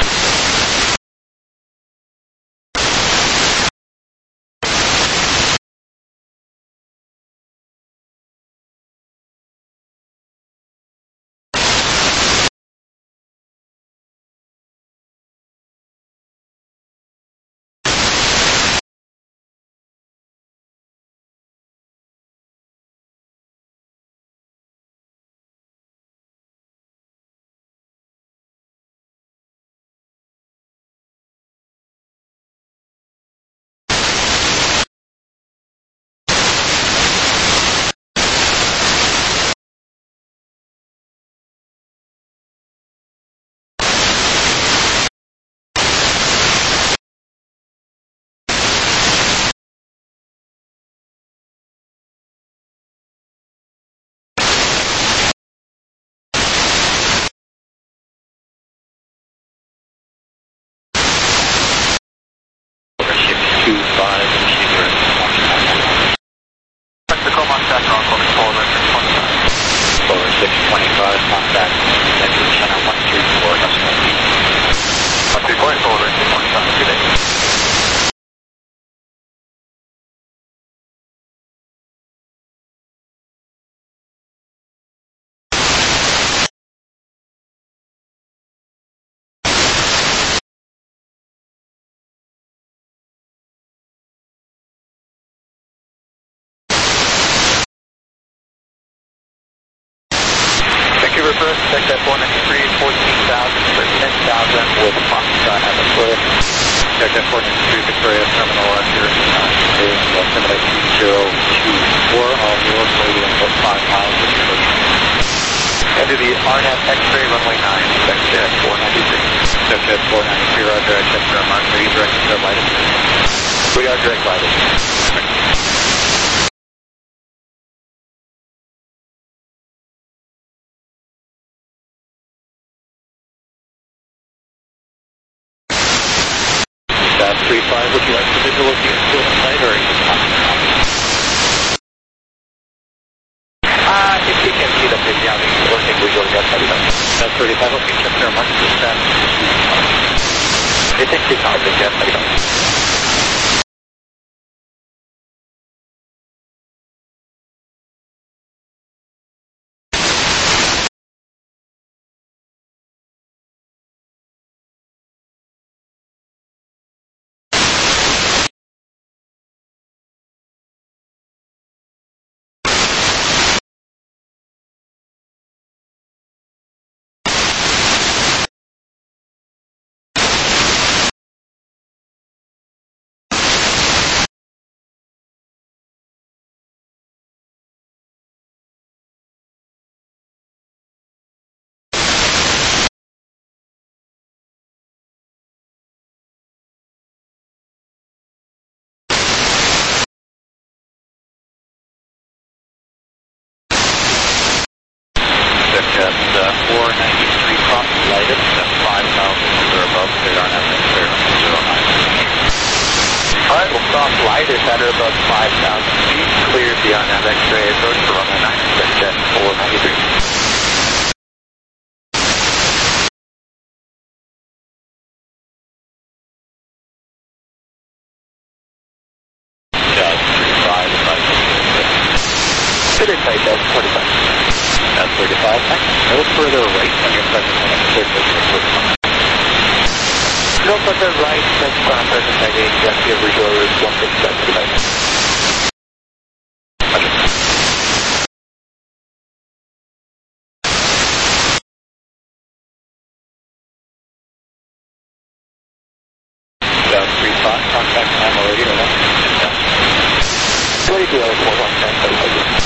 Check that 493, 14,000 for 10,000 with Foxtrot at the foot. Check that 493 Victoria Terminal Roger. Is simulate 2024 on your radio about 5 miles of your Enter the RNAV X-ray runway 9, check jet 493. Check jet 493, Roger. I checked your mark. Are you direct to lighted? We are direct lighted. That's 35. Would you like the visual view to the site or are you talking about? If you can see the picture, I don't think we will get that. That's 35. Okay, check your mark. I think it's hard to get that. That are above 5,000 feet, cleared the RNAV X-ray approach for runway 9, check jet 493. Consider tight, that's 45. That's 35. No further right when you're present on the surface. No further right, that's present heading, just give rejoice 167. Contact time already or not? Ready to go, 417.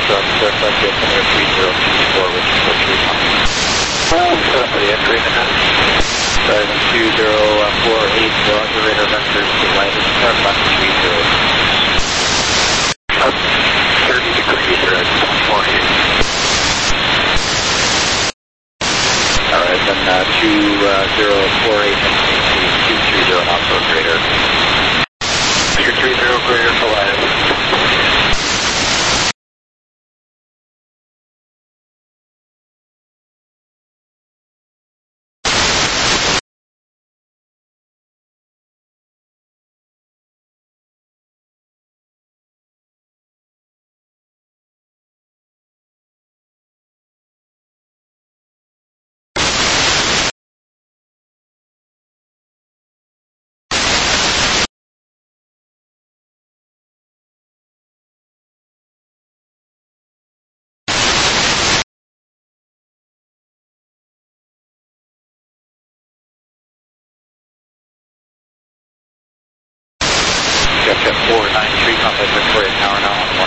Foxtrot, Fairfax, Estimator 3024, which is what you're talking about. For the entry and that. Verizon 2048, Roger, radar vectors to landing, turn left 30. Up 30 degrees, or 48. Alright, then 2048, 230 knots or greater. 230 greater for land. Jet 493, contact Victoria Tower now on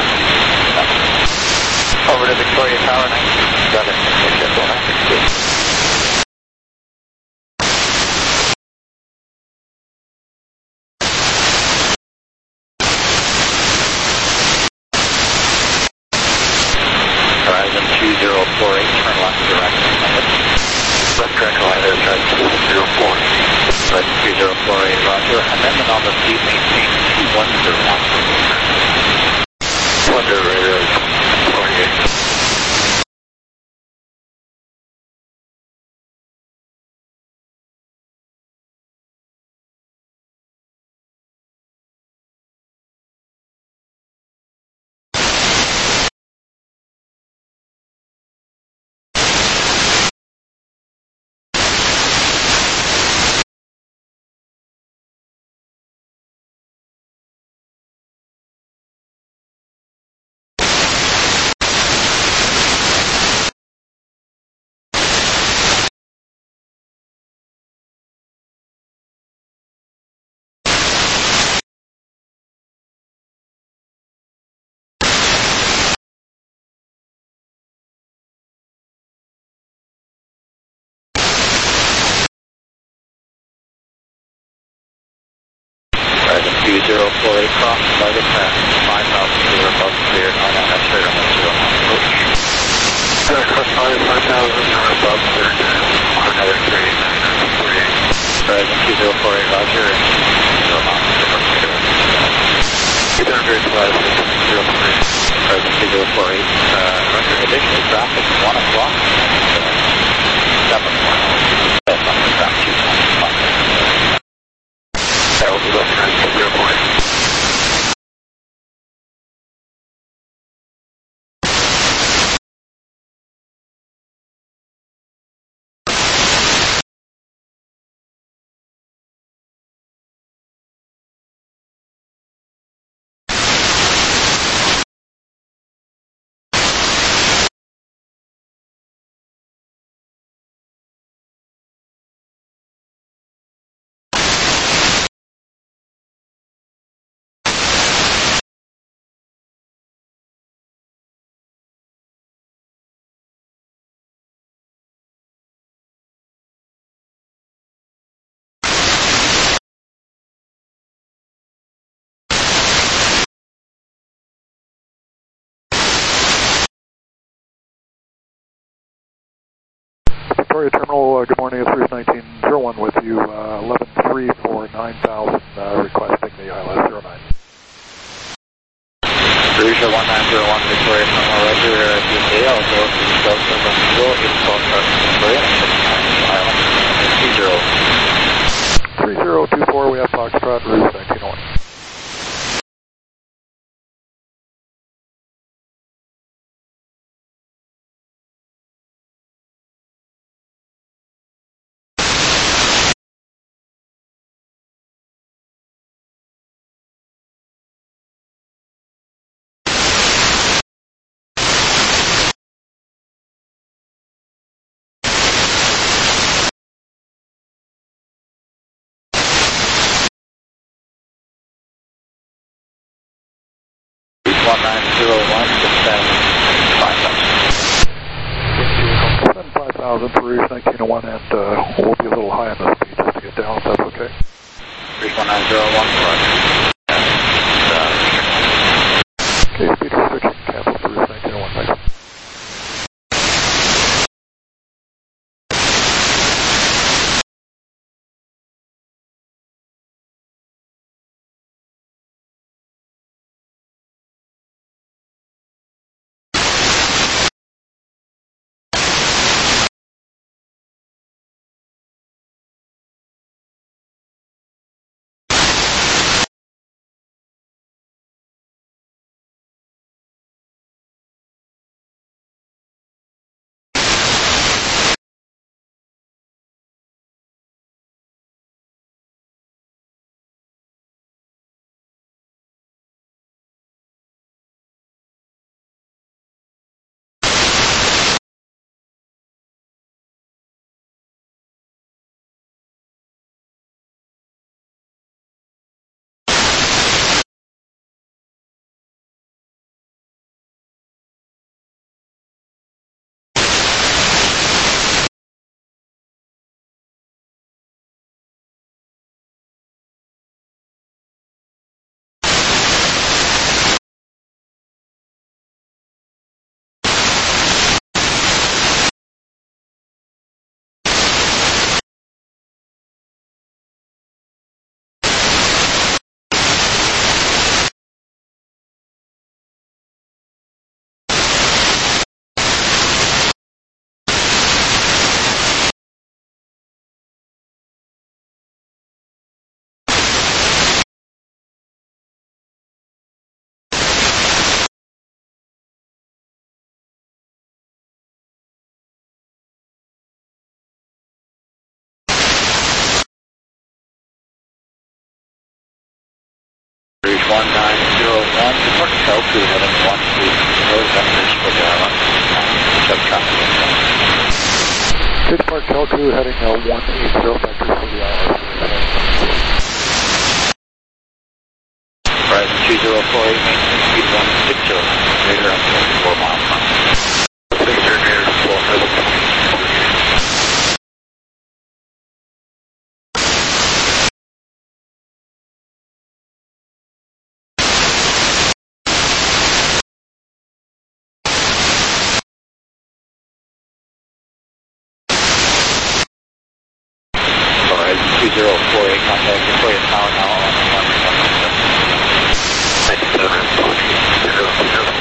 119. Over to Victoria Tower, 97. Jet 492. Horizon 2048, turn left direct. Left direct line is 204. Horizon 2048, Roger. Amendment on the speed, maintain 210 knots. 200 radar 48. Horizon 2048, cross target path, 5,000 meter above clear, on that straight on the 0 knots approach. Cross line 5,000 or above clear, another 3, 48. Horizon 2048, Roger, and 0 knots approach clear. 800 flight 048. Horizon 2048, Roger, additional traffic, 1 o'clock, 7 miles. That's on the ground, 2 times. That will be left turn to 0 point. Victoria Terminal, good morning, it's Cruise 1901 with you, 11-3 for 9,000, requesting the ILS 09. Cruiser 1901, Victoria Terminal, Roger, DK, I'll go to the South of Mexico, it's called Victoria, Island, 3024, we have Foxtrot, Cruise 1901. 4000 for Rouge 1901, and we'll be a little high on the speed just to get down, if that's okay. Rouge 1901, correct. Okay, speed restriction canceled for Rouge 1901, thanks. Rouge 1901, report to Kelku, heading 180, vectors for the island. Check traffic. Okay, depart Kelku, heading 180, vectors for the island. Horizon 2048, maintain speed 160, radar up to 4 miles per hour. 60 radar to 4 miles. Horizon 2048, contact Victoria Tower now on 117.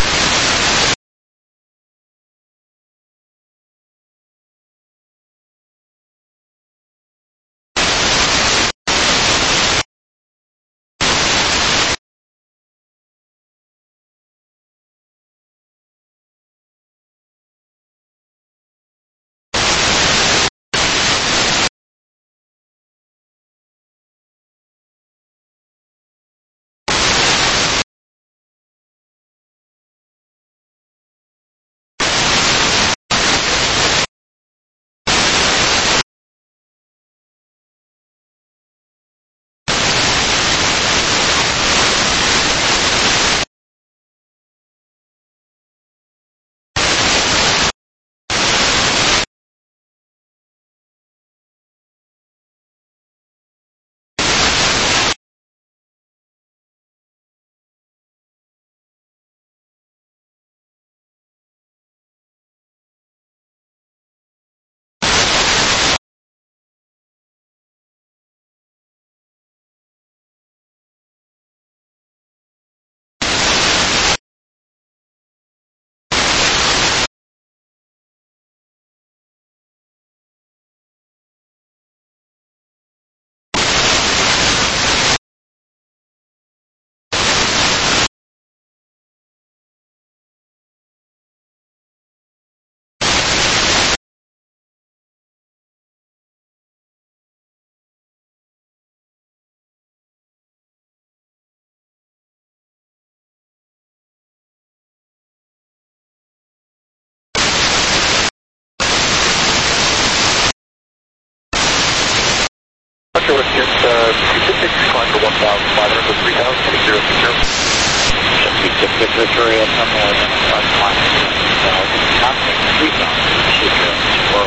Roger, let's get 266, climb to 1,500 for 3,000, 6060. Check the Victoria Terminal, identified climb to 1,000, contact 3,000,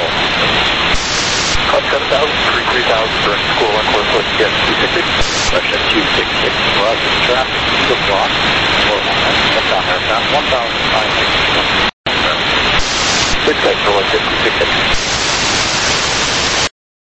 7,000, 3,000 during school and close to get 260.